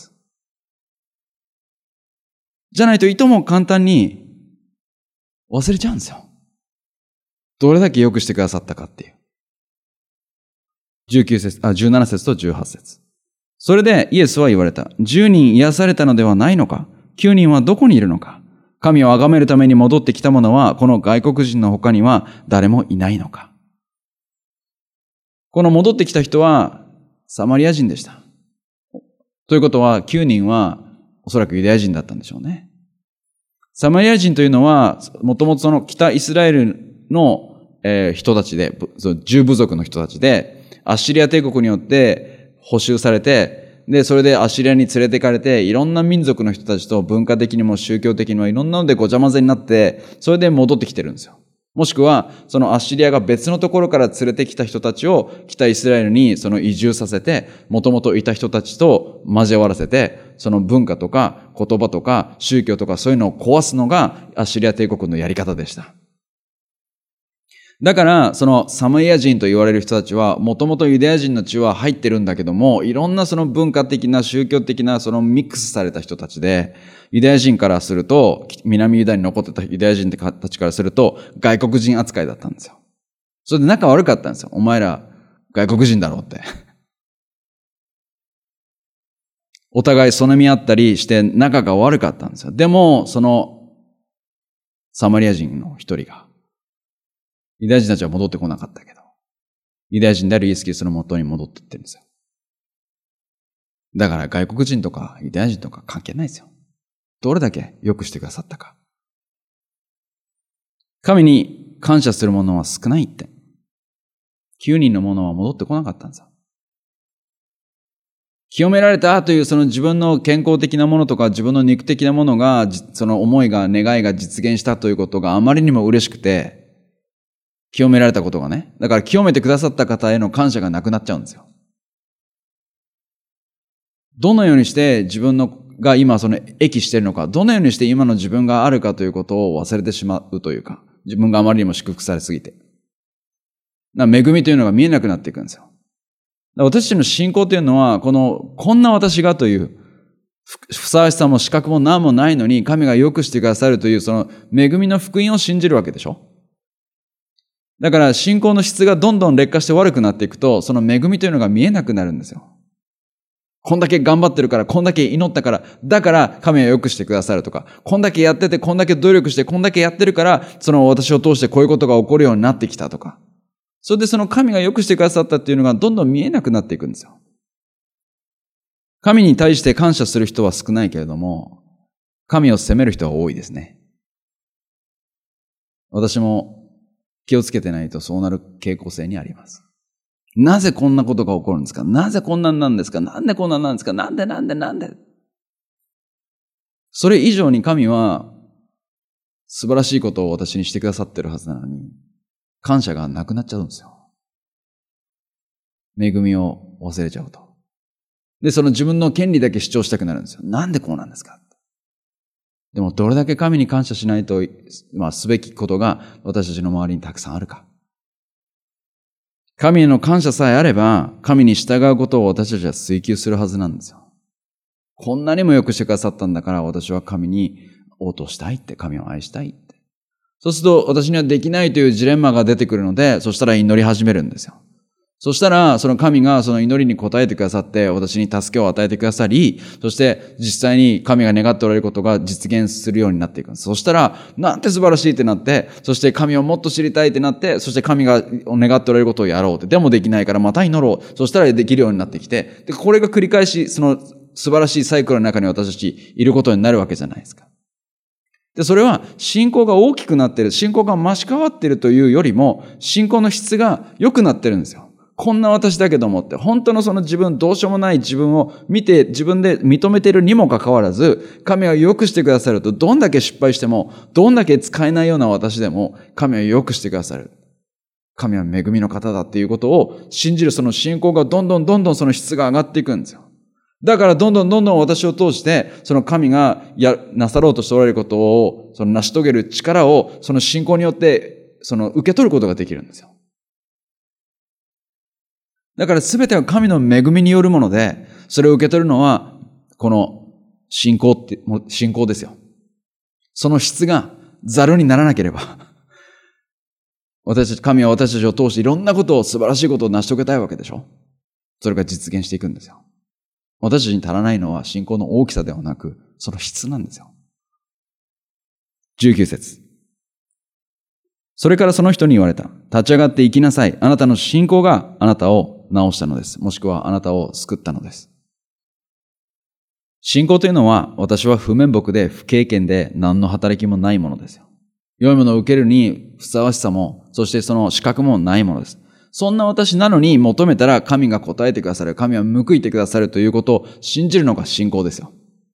じゃないといとも簡単に忘れちゃうんですよ。どれだけ良くしてくださったかっていう。じゅうきゅう節、あ、じゅうなな節とじゅうはち節。それでイエスは言われた。じゅうにん癒されたのではないのか？きゅうにんはどこにいるのか？神を崇めるために戻ってきた者は、この外国人の他には誰もいないのか？この戻ってきた人はサマリア人でした。ということはきゅうにんはおそらくユダヤ人だったんでしょうね。サマリア人というのは、もともとその北イスラエルの人たちで、十部族の人たちで、アッシリア帝国によって捕囚されて、で、それでアッシリアに連れて行かれて、いろんな民族の人たちと文化的にも宗教的にもいろんなのでごちゃ混ぜになって、それで戻ってきてるんですよ。もしくは、そのアッシリアが別のところから連れてきた人たちを北イスラエルにその移住させて、もともといた人たちと交わらせて、その文化とか言葉とか宗教とかそういうのを壊すのがアッシリア帝国のやり方でした。だから、そのサマリア人と言われる人たちは、もともとユダヤ人の血は入ってるんだけども、いろんなその文化的な宗教的なそのミックスされた人たちで、ユダヤ人からすると、南ユダに残ってたユダヤ人たちからすると、外国人扱いだったんですよ。それで仲悪かったんですよ。お前ら外国人だろうって。お互いそねみ合ったりして仲が悪かったんですよ。でも、そのサマリア人の一人が、ユダヤ人たちは戻ってこなかったけど、ユダヤ人であるイエス・キリストの元に戻っていってるんですよ。だから外国人とかユダヤ人とか関係ないですよ。どれだけ良くしてくださったか。神に感謝する者は少ないって。きゅうにんの者は戻ってこなかったんですよ。清められたというその自分の健康的なものとか自分の肉的なものが、その思いが願いが実現したということがあまりにも嬉しくて、清められたことがね。だから清めてくださった方への感謝がなくなっちゃうんですよ。どのようにして自分のが今その益しているのか、どのようにして今の自分があるかということを忘れてしまうというか、自分があまりにも祝福されすぎて。恵みというのが見えなくなっていくんですよ。私たちの信仰というのは、この、こんな私がという、ふさわしさも資格も何もないのに、神が良くしてくださるという、その恵みの福音を信じるわけでしょ。だから信仰の質がどんどん劣化して悪くなっていくと、その恵みというのが見えなくなるんですよ。こんだけ頑張ってるから、こんだけ祈ったから、だから神は良くしてくださるとか、こんだけやってて、こんだけ努力して、こんだけやってるから、その私を通してこういうことが起こるようになってきたとか。それでその神が良くしてくださったっていうのがどんどん見えなくなっていくんですよ。神に対して感謝する人は少ないけれども、神を責める人は多いですね。私も気をつけてないとそうなる傾向性にあります。なぜこんなことが起こるんですか？なぜこんなんなんですか？なんでこんなんなんですか？なんでなんでなんで？それ以上に神は素晴らしいことを私にしてくださってるはずなのに、感謝がなくなっちゃうんですよ。恵みを忘れちゃうと。で、その自分の権利だけ主張したくなるんですよ。なんでこうなんですか？でもどれだけ神に感謝しないと、まあ、すべきことが私たちの周りにたくさんあるか。神への感謝さえあれば、神に従うことを私たちは追求するはずなんですよ。こんなにもよくしてくださったんだから、私は神に応答したいって、神を愛したいって。そうすると、私にはできないというジレンマが出てくるので、そしたら祈り始めるんですよ。そしたら、その神がその祈りに応えてくださって、私に助けを与えてくださり、そして実際に神が願っておられることが実現するようになっていくんです。そしたら、なんて素晴らしいってなって、そして神をもっと知りたいってなって、そして神が願っておられることをやろうって。でもできないからまた祈ろう。そしたらできるようになってきて、で、これが繰り返し、その素晴らしいサイクルの中に私たちいることになるわけじゃないですか。で、それは信仰が大きくなっている、信仰が増し変わっているというよりも、信仰の質が良くなってるんですよ。こんな私だけどもって、本当のその自分、どうしようもない自分を見て、自分で認めているにもかかわらず、神は良くしてくださると、どんだけ失敗しても、どんだけ使えないような私でも、神は良くしてくださる。神は恵みの方だっていうことを信じるその信仰がどんどんどんどんその質が上がっていくんですよ。だからどんどんどんどん私を通して、その神がや、なさろうとしておられることを、その成し遂げる力を、その信仰によって、その受け取ることができるんですよ。だからすべては神の恵みによるもので、それを受け取るのは、この信仰って、信仰ですよ。その質がざるにならなければ、私たち、神は私たちを通していろんなことを、素晴らしいことを成し遂げたいわけでしょ。それが実現していくんですよ。私たちに足らないのは信仰の大きさではなく、その質なんですよ。じゅうきゅう節。それからその人に言われた。立ち上がって行きなさい。あなたの信仰があなたを治したのです。もしくはあなたを救ったのです。信仰というのは、私は不面目で不経験で何の働きもないものですよ。良いものを受けるにふさわしさも、そしてその資格もないものです。そんな私なのに求めたら神が答えてくださる。神は報いてくださるということを信じるのが信仰ですよ。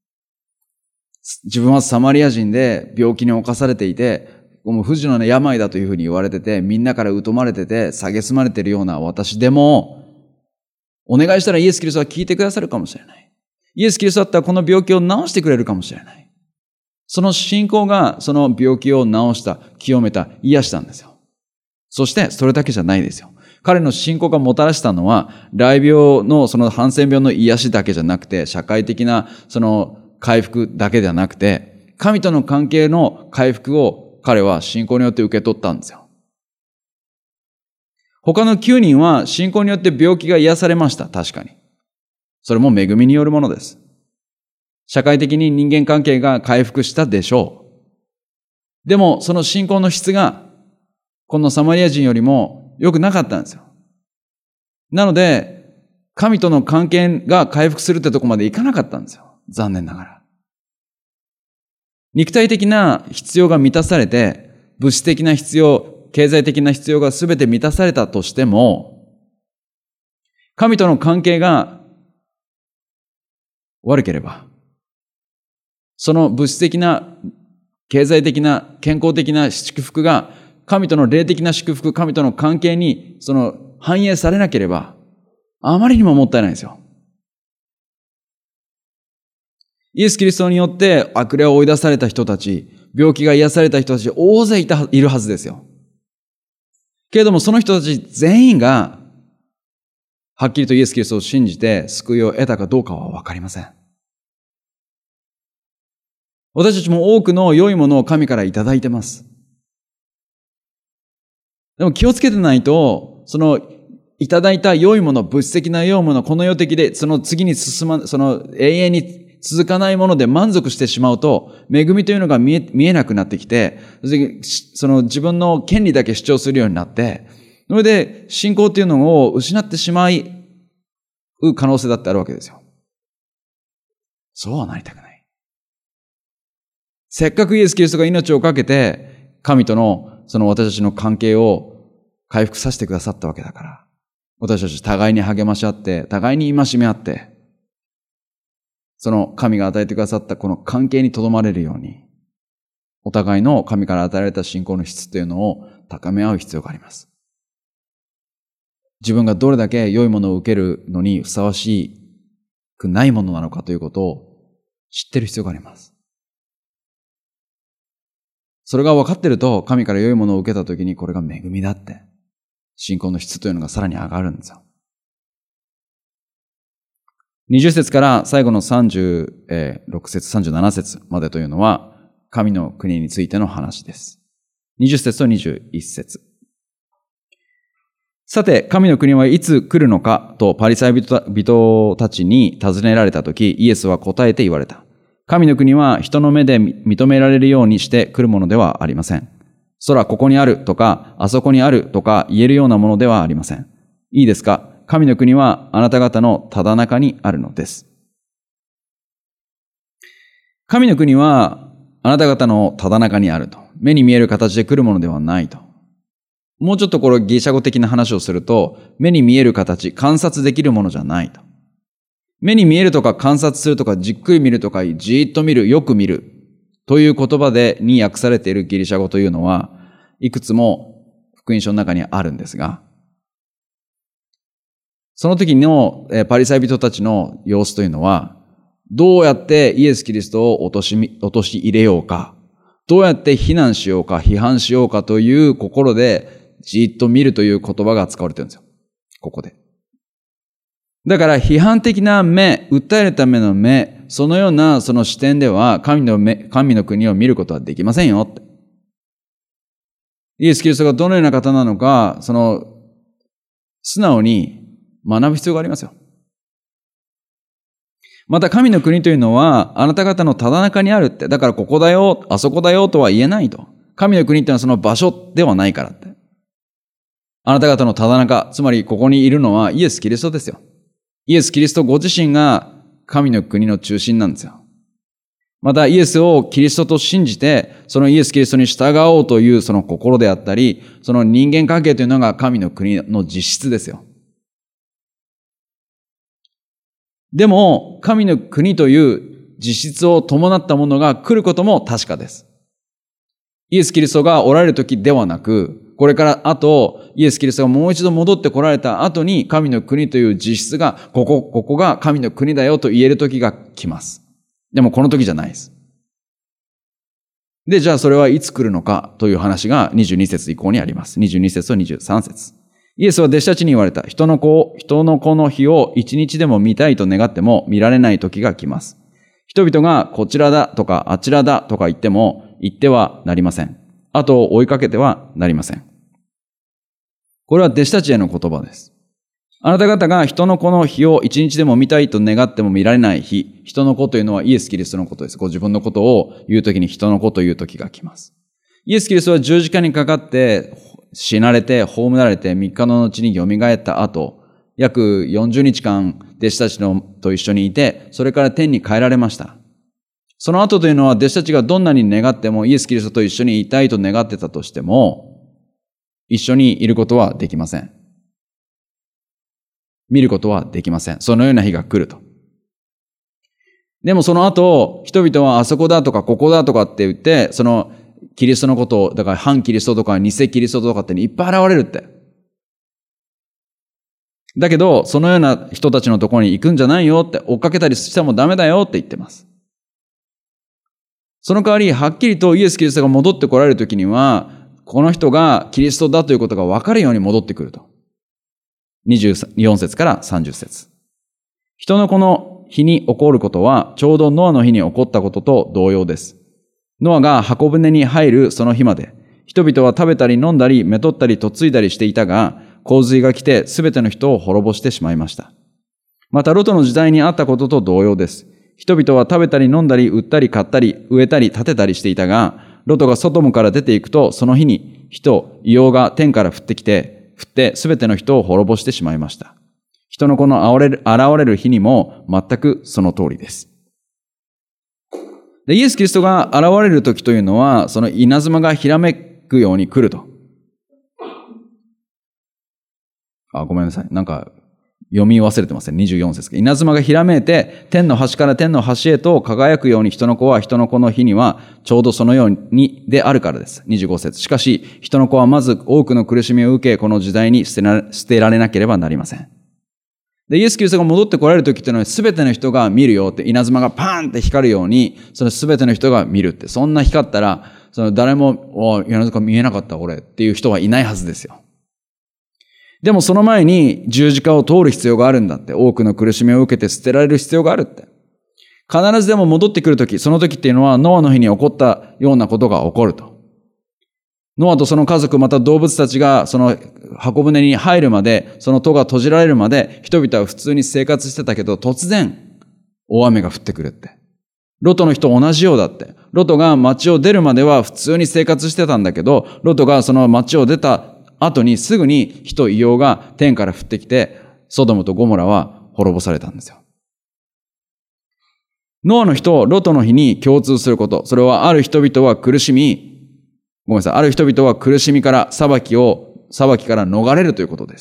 自分はサマリア人で病気に侵されていて、もう不治の病だというふうに言われてて、みんなから疎まれてて、蔑まれているような私でも、お願いしたらイエス・キリストは聞いてくださるかもしれない。イエス・キリストだったらこの病気を治してくれるかもしれない。その信仰がその病気を治した、清めた、癒したんですよ。そしてそれだけじゃないですよ。彼の信仰がもたらしたのは、雷病のそのハンセン病の癒しだけじゃなくて、社会的なその回復だけではなくて、神との関係の回復を彼は信仰によって受け取ったんですよ。他のきゅうにんは信仰によって病気が癒されました。確かに。それも恵みによるものです。社会的に人間関係が回復したでしょう。でもその信仰の質がこのサマリア人よりも良くなかったんですよ。なので神との関係が回復するってとこまでいかなかったんですよ。残念ながら。肉体的な必要が満たされて、物質的な必要、経済的な必要がすべて満たされたとしても、神との関係が悪ければ、その物質的な、経済的な、健康的な祝福が、神との霊的な祝福、神との関係にその反映されなければ、あまりにももったいないんですよ。イエス・キリストによって悪霊を追い出された人たち、病気が癒された人たち、大勢いた、いるはずですよ。けれどもその人たち全員が、はっきりとイエス・キリストを信じて救いを得たかどうかはわかりません。私たちも多くの良いものを神からいただいてます。でも気をつけてないと、そのいただいた良いもの、物質的な良いもの、この世的で、その次に進ま、その永遠に続かないもので満足してしまうと、恵みというのが見え、見えなくなってきて、その自分の権利だけ主張するようになって、それで信仰というのを失ってしまう可能性だってあるわけですよ。そうはなりたくない。せっかくイエス・キリストが命をかけて、神とのその私たちの関係を回復させてくださったわけだから、私たち互いに励まし合って、互いに戒め合って、その神が与えてくださったこの関係にとどまれるように、お互いの神から与えられた信仰の質というのを高め合う必要があります。自分がどれだけ良いものを受けるのにふさわしくないものなのかということを知ってる必要があります。それが分かってると、神から良いものを受けたときにこれが恵みだって、信仰の質というのがさらに上がるんですよ。にじゅっ節から最後のさんじゅうろく節、さんじゅうなな節までというのは、神の国についての話です。にじゅっ節とにじゅういち節。さて、神の国はいつ来るのかとパリサイ人たちに尋ねられたとき、イエスは答えて言われた。神の国は人の目で認められるようにして来るものではありません。空ここにあるとか、あそこにあるとか言えるようなものではありません。いいですか？神の国はあなた方のただ中にあるのです。神の国はあなた方のただ中にあると。目に見える形で来るものではないと。もうちょっとこれギリシャ語的な話をすると、目に見える形、観察できるものじゃないと。目に見えるとか観察するとかじっくり見るとかじーっと見る、よく見るという言葉でに訳されているギリシャ語というのはいくつも福音書の中にあるんですが、その時のパリサイ人たちの様子というのは、どうやってイエス・キリストを落とし、落とし入れようか、どうやって非難しようか、批判しようかという心でじーっと見るという言葉が使われてるんですよ。ここで。だから批判的な目、訴えるための目、そのようなその視点では神の目、神の国を見ることはできませんよって。イエス・キリストがどのような方なのか、その素直に学ぶ必要がありますよ。また神の国というのはあなた方のただ中にあるって。だからここだよ、あそこだよとは言えないと。神の国っていうのはその場所ではないからって。あなた方のただ中、つまりここにいるのはイエス・キリストですよ。イエス・キリストご自身が神の国の中心なんですよ。またイエスをキリストと信じて、そのイエス・キリストに従おうというその心であったり、その人間関係というのが神の国の実質ですよ。でも、神の国という実質を伴ったものが来ることも確かです。イエス・キリストがおられる時ではなく、これから後、イエス・キリストがもう一度戻って来られた後に、神の国という実質が、ここ、ここが神の国だよと言える時が来ます。でもこの時じゃないです。で、じゃあそれはいつ来るのかという話がにじゅうに節以降にあります。にじゅうに節とにじゅうさん節。イエスは弟子たちに言われた。人の子を、人の子の日を一日でも見たいと願っても見られない時が来ます。人々がこちらだとかあちらだとか言っても言ってはなりません。後を追いかけてはなりません。これは弟子たちへの言葉です。あなた方が人の子の日を一日でも見たいと願っても見られない日、人の子というのはイエス・キリストのことです。ご自分のことを言うときに人の子というときが来ます。イエス・キリストは十字架にかかって死なれて葬られてみっかの後に蘇った後、約よんじゅうにちかん弟子たちのと一緒にいて、それから天に帰られました。その後というのは弟子たちがどんなに願ってもイエス・キリストと一緒にいたいと願ってたとしても、一緒にいることはできません。見ることはできません。そのような日が来ると。でもその後、人々はあそこだとかここだとかって言って、そのキリストのことを、だから反キリストとか偽キリストとかっていっぱい現れるって。だけど、そのような人たちのところに行くんじゃないよって、追っかけたりしてもダメだよって言ってます。その代わり、はっきりとイエス・キリストが戻ってこられるときには、この人がキリストだということが分かるように戻ってくると。にじゅうよん節からさんじゅう節。人の子の日に起こることは、ちょうどノアの日に起こったことと同様です。ノアが箱舟に入るその日まで、人々は食べたり飲んだり、めとったり嫁いだりしていたが、洪水が来てすべての人を滅ぼしてしまいました。またロトの時代にあったことと同様です。人々は食べたり飲んだり、売ったり買ったり、植えたり建てたりしていたが、ロトがソドムから出ていくと、その日に火と硫黄が天から降ってきて、降ってすべての人を滅ぼしてしまいました。人の子の現れる、現れる日にも全くその通りです。で、イエス・キリストが現れる時というのは、その稲妻がひらめくように来ると。あ、ごめんなさい。なんか、読み忘れてますね。にじゅうよん節。稲妻がひらめいて、天の端から天の端へと輝くように人の子は人の子の日にはちょうどそのようにであるからです。にじゅうご節。しかし、人の子はまず多くの苦しみを受け、この時代に捨てら、捨てられなければなりません。で、イエス・キリストが戻ってこられる時っていうのは、すべての人が見るよって、稲妻がパーンって光るように、そのすべての人が見るって。そんな光ったら、その誰も、お、稲妻見えなかった俺っていう人はいないはずですよ。でもその前に十字架を通る必要があるんだって。多くの苦しみを受けて捨てられる必要があるって。必ずでも戻ってくるとき、その時っていうのはノアの日に起こったようなことが起こると。ノアとその家族、また動物たちがその箱舟に入るまで、その戸が閉じられるまで、人々は普通に生活してたけど、突然大雨が降ってくるって。ロトの人同じようだって。ロトが町を出るまでは普通に生活してたんだけど、ロトがその町を出た後にすぐに火と異様が天から降ってきて、ソドムとゴモラは滅ぼされたんですよ。ノアの日とロトの日に共通すること。それはある人々は苦しみ、ごめんなさい。ある人々は苦しみから裁きを、裁きから逃れるということです。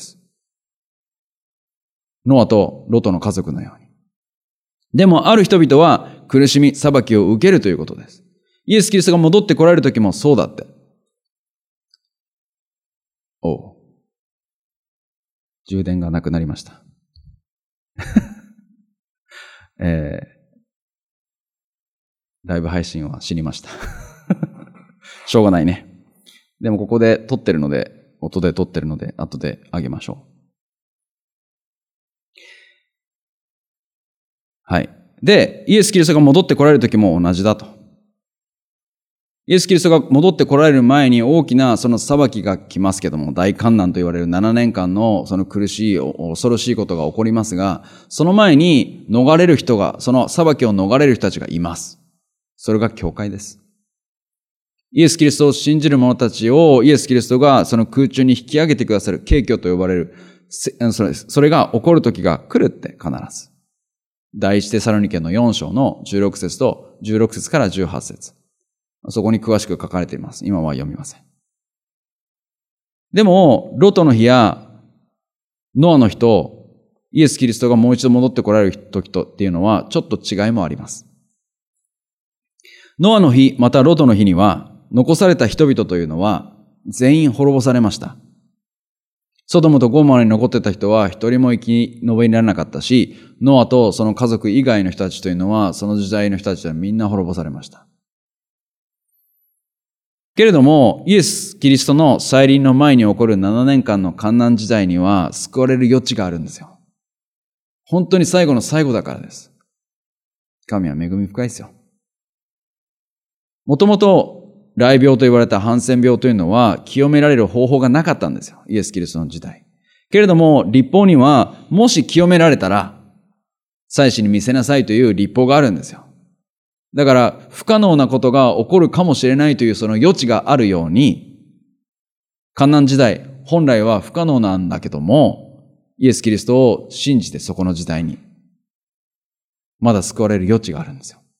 ノアとロトの家族のように。でもある人々は苦しみ、裁きを受けるということです。イエス・キリストが戻ってこられる時もそうだって。おう。充電がなくなりました。えー、ライブ配信は死にました。しょうがないね。でもここで撮ってるので、音で撮ってるので、後であげましょう。はい。で、イエス・キリストが戻ってこられる時も同じだと。イエス・キリストが戻ってこられる前に大きなその裁きが来ますけども、大観難と言われるななねんかんのその苦しい、恐ろしいことが起こりますが、その前に逃れる人が、その裁きを逃れる人たちがいます。それが教会です。イエス・キリストを信じる者たちをイエス・キリストがその空中に引き上げてくださる景況と呼ばれる、それ、それが起こる時が来るって必ず。第一テサロニケのよん章のじゅうろく節とじゅうろく節からじゅうはち節。そこに詳しく書かれています。今は読みません。でも、ロトの日やノアの日とイエス・キリストがもう一度戻ってこられる時とっていうのはちょっと違いもあります。ノアの日、またロトの日には残された人々というのは全員滅ぼされました。ソドムとゴモラに残ってた人は一人も生き延びられなかったし、ノアとその家族以外の人たちというのはその時代の人たちはみんな滅ぼされました。けれども、イエス・キリストの再臨の前に起こるななねんかんの患難時代には救われる余地があるんですよ。本当に最後の最後だからです。神は恵み深いですよ。もともと雷病と言われたハンセン病というのは清められる方法がなかったんですよ。イエス・キリストの時代。けれども、律法にはもし清められたら、祭司に見せなさいという律法があるんですよ。だから、不可能なことが起こるかもしれないというその余地があるように、患難時代、本来は不可能なんだけども、イエス・キリストを信じてそこの時代に、まだ救われる余地があるんですよ。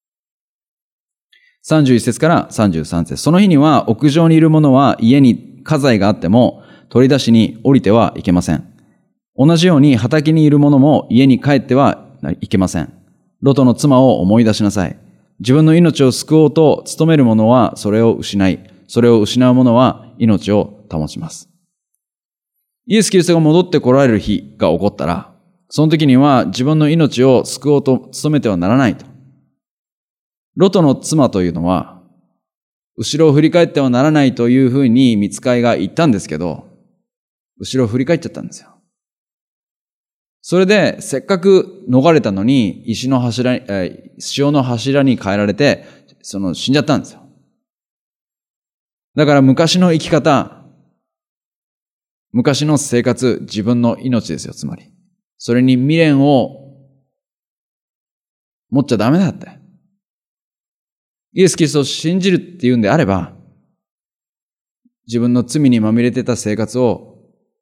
さんじゅういち節からさんじゅうさん節。その日には屋上にいる者は家に家財があっても取り出しに降りてはいけません。同じように畑にいる者も家に帰ってはいけません。ロトの妻を思い出しなさい。自分の命を救おうと努める者はそれを失い、それを失う者は命を保ちます。イエス・キリストが戻って来られる日が起こったら、その時には自分の命を救おうと努めてはならないと。ロトの妻というのは、後ろを振り返ってはならないというふうに御使いが言ったんですけど、後ろを振り返っちゃったんですよ。それで、せっかく逃れたのに、石の柱に、えー、潮の柱に変えられて、その、死んじゃったんですよ。だから昔の生き方、昔の生活、自分の命ですよ、つまり。それに未練を持っちゃダメだって。イエス・キリストを信じるっていうんであれば、自分の罪にまみれてた生活を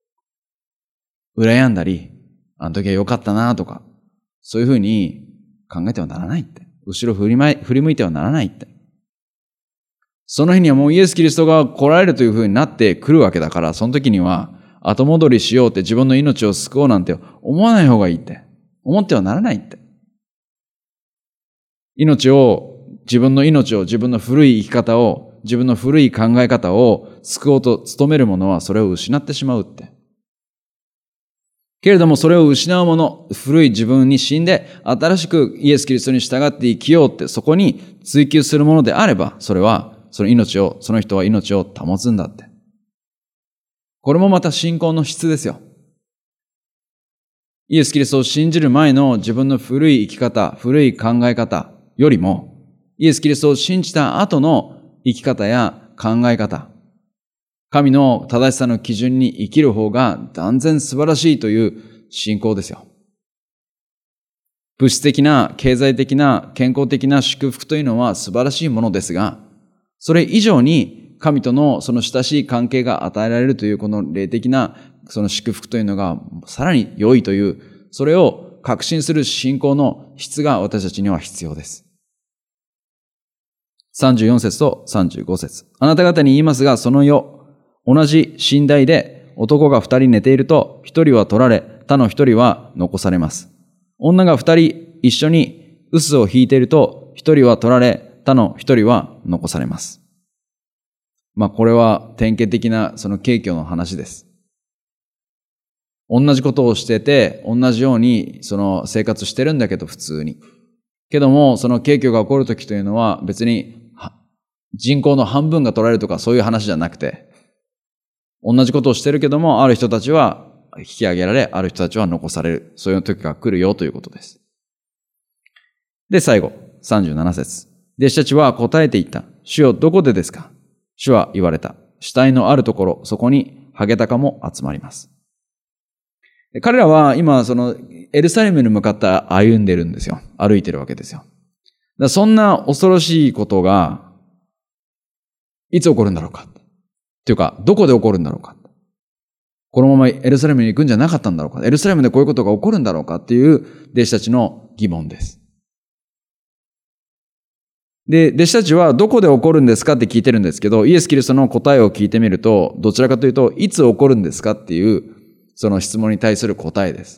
羨んだり、あの時は良かったなとか、そういうふうに考えてはならないって。後ろ振りまい、振り向いてはならないって。 その日にはもうイエス・キリストが来られるというふうになってくるわけだから、その時には後戻りしようって自分の命を救おうなんて思わない方がいいって。思ってはならないって。命を、自分の命を、自分の古い生き方を、自分の古い考え方を救おうと努める者はそれを失ってしまうって。けれどもそれを失う者、古い自分に死んで、新しくイエス・キリストに従って生きようって、そこに追求するものであれば、それは、その命を、その人は命を保つんだって。これもまた信仰の質ですよ。イエス・キリストを信じる前の自分の古い生き方、古い考え方よりも、イエス・キリストを信じた後の生き方や考え方、神の正しさの基準に生きる方が断然素晴らしいという信仰ですよ。物質的な、経済的な、健康的な祝福というのは素晴らしいものですが、それ以上に神とのその親しい関係が与えられるというこの霊的なその祝福というのがさらに良いという、それを確信する信仰の質が私たちには必要です。さんじゅうよん節とさんじゅうご節。あなた方に言いますが、その世、同じ寝台で男が二人寝ていると、一人は取られ、他の一人は残されます。女が二人一緒に臼を引いていると、一人は取られ、他の一人は残されます。まあこれは典型的なその景況の話です。同じことをしてて、同じようにその生活してるんだけど普通に。けどもその景況が起こるときというのは別に人口の半分が取られるとかそういう話じゃなくて、同じことをしてるけども、ある人たちは引き上げられ、ある人たちは残される。そういう時が来るよということです。で、最後、さんじゅうなな節。弟子たちは答えていった。主よ、どこでですか？主は言われた。死体のあるところ、そこにハゲタカも集まります。彼らは今、そのエルサレムに向かって歩んでるんですよ。歩いてるわけですよ。だからそんな恐ろしいことが、いつ起こるんだろうか。というか、どこで起こるんだろうか。このままエルサレムに行くんじゃなかったんだろうか。エルサレムでこういうことが起こるんだろうかっていう弟子たちの疑問です。で、弟子たちはどこで起こるんですかって聞いてるんですけど、イエス・キリストの答えを聞いてみると、どちらかというと、いつ起こるんですかっていう、その質問に対する答えです。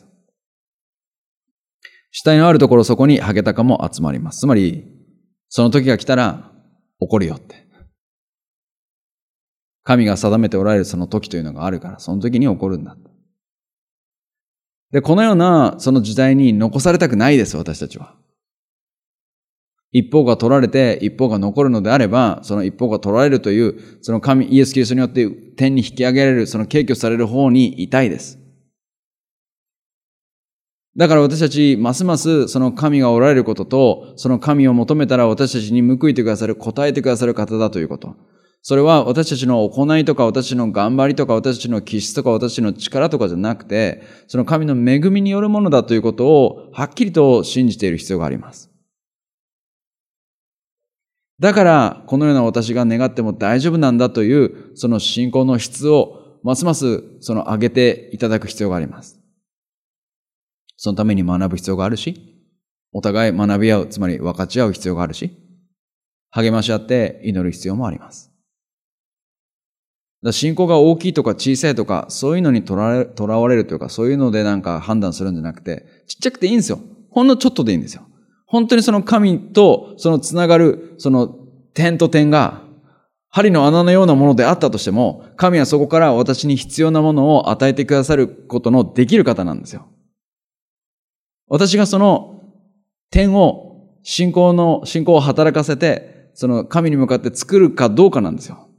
死体のあるところ、そこにハゲタカも集まります。つまり、その時が来たら起こるよって。神が定めておられるその時というのがあるから、その時に起こるんだ。で、このようなその時代に残されたくないです、私たちは。一方が取られて、一方が残るのであれば、その一方が取られるという、その神、イエス・キリストによって天に引き上げられる、その敬虚される方にいたいです。だから私たち、ますますその神がおられることと、その神を求めたら私たちに報いてくださる、答えてくださる方だということ。それは私たちの行いとか、私たちの頑張りとか、私たちの気質とか、私たちの力とかじゃなくて、その神の恵みによるものだということを、はっきりと信じている必要があります。だから、このような私が願っても大丈夫なんだという、その信仰の質を、ますますその上げていただく必要があります。そのために学ぶ必要があるし、お互い学び合う、つまり分かち合う必要があるし、励まし合って祈る必要もあります。信仰が大きいとか小さいとか、そういうのにとらわれ、とらわれるというか、そういうのでなんか判断するんじゃなくて、ちっちゃくていいんですよ。ほんのちょっとでいいんですよ。本当にその神とそのつながる、その点と点が、針の穴のようなものであったとしても、神はそこから私に必要なものを与えてくださることのできる方なんですよ。私がその点を、信仰の、信仰を働かせて、その神に向かって作るかどうかなんですよ。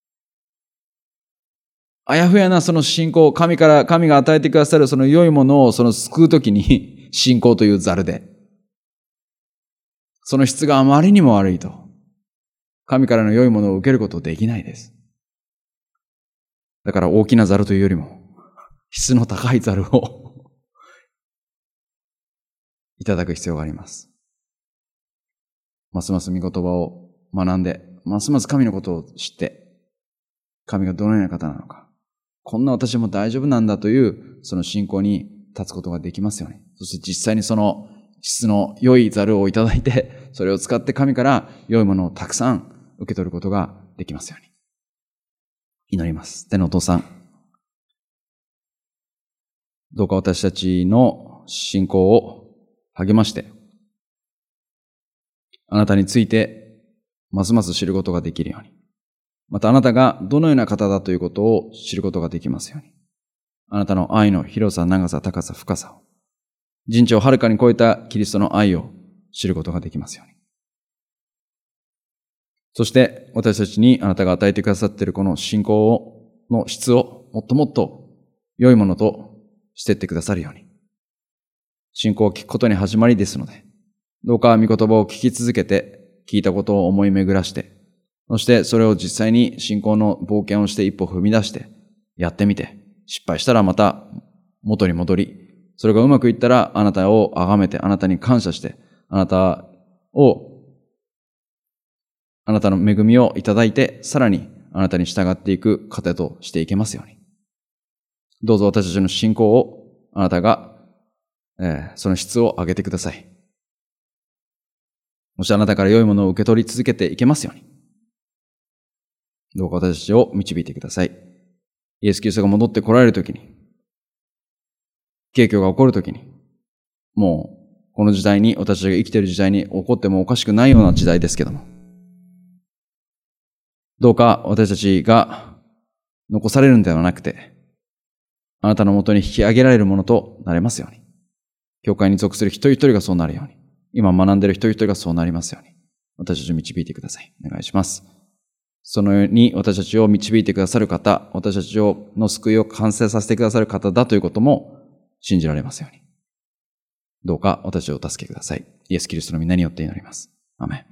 あやふやなその信仰、神から、神が与えてくださるその良いものをその救うときに、信仰というザルで、その質があまりにも悪いと、神からの良いものを受けることできないです。だから大きなザルというよりも、質の高いザルをいただく必要があります。ますます御言葉を学んで、ますます神のことを知って、神がどのような方なのか、こんな私も大丈夫なんだというその信仰に立つことができますよね。そして実際にその質の良いザルをいただいて、それを使って神から良いものをたくさん受け取ることができますように。祈ります。天のお父さん、どうか私たちの信仰を励まして、あなたについてますます知ることができるように、またあなたがどのような方だということを知ることができますように、あなたの愛の広さ、長さ、高さ、深さを、人知をはるかに超えたキリストの愛を知ることができますように。そして私たちにあなたが与えてくださっているこの信仰の質をもっともっと良いものとしていってくださるように。信仰を聞くことに始まりですので、どうか御言葉を聞き続けて、聞いたことを思い巡らして、そしてそれを実際に信仰の冒険をして一歩踏み出して、やってみて、失敗したらまた元に戻り、それがうまくいったらあなたを崇めて、あなたに感謝して、あなたを、あなたの恵みをいただいて、さらにあなたに従っていく糧としていけますように。どうぞ私たちの信仰をあなたが、えー、その質を上げてください。もしあなたから良いものを受け取り続けていけますように。どうか私たちを導いてください。イエス・キリストが戻って来られるときに、景況が起こるときに、もうこの時代に、私たちが生きている時代に起こってもおかしくないような時代ですけども、どうか私たちが残されるんではなくて、あなたのもとに引き上げられるものとなれますように。教会に属する一人一人がそうなるように。今学んでいる一人一人がそうなりますように。私たちを導いてください。お願いします。そのように私たちを導いてくださる方、私たちをの救いを完成させてくださる方だということも信じられますように。どうか私をお助けください。イエス・キリストの皆によって祈ります。アーメン。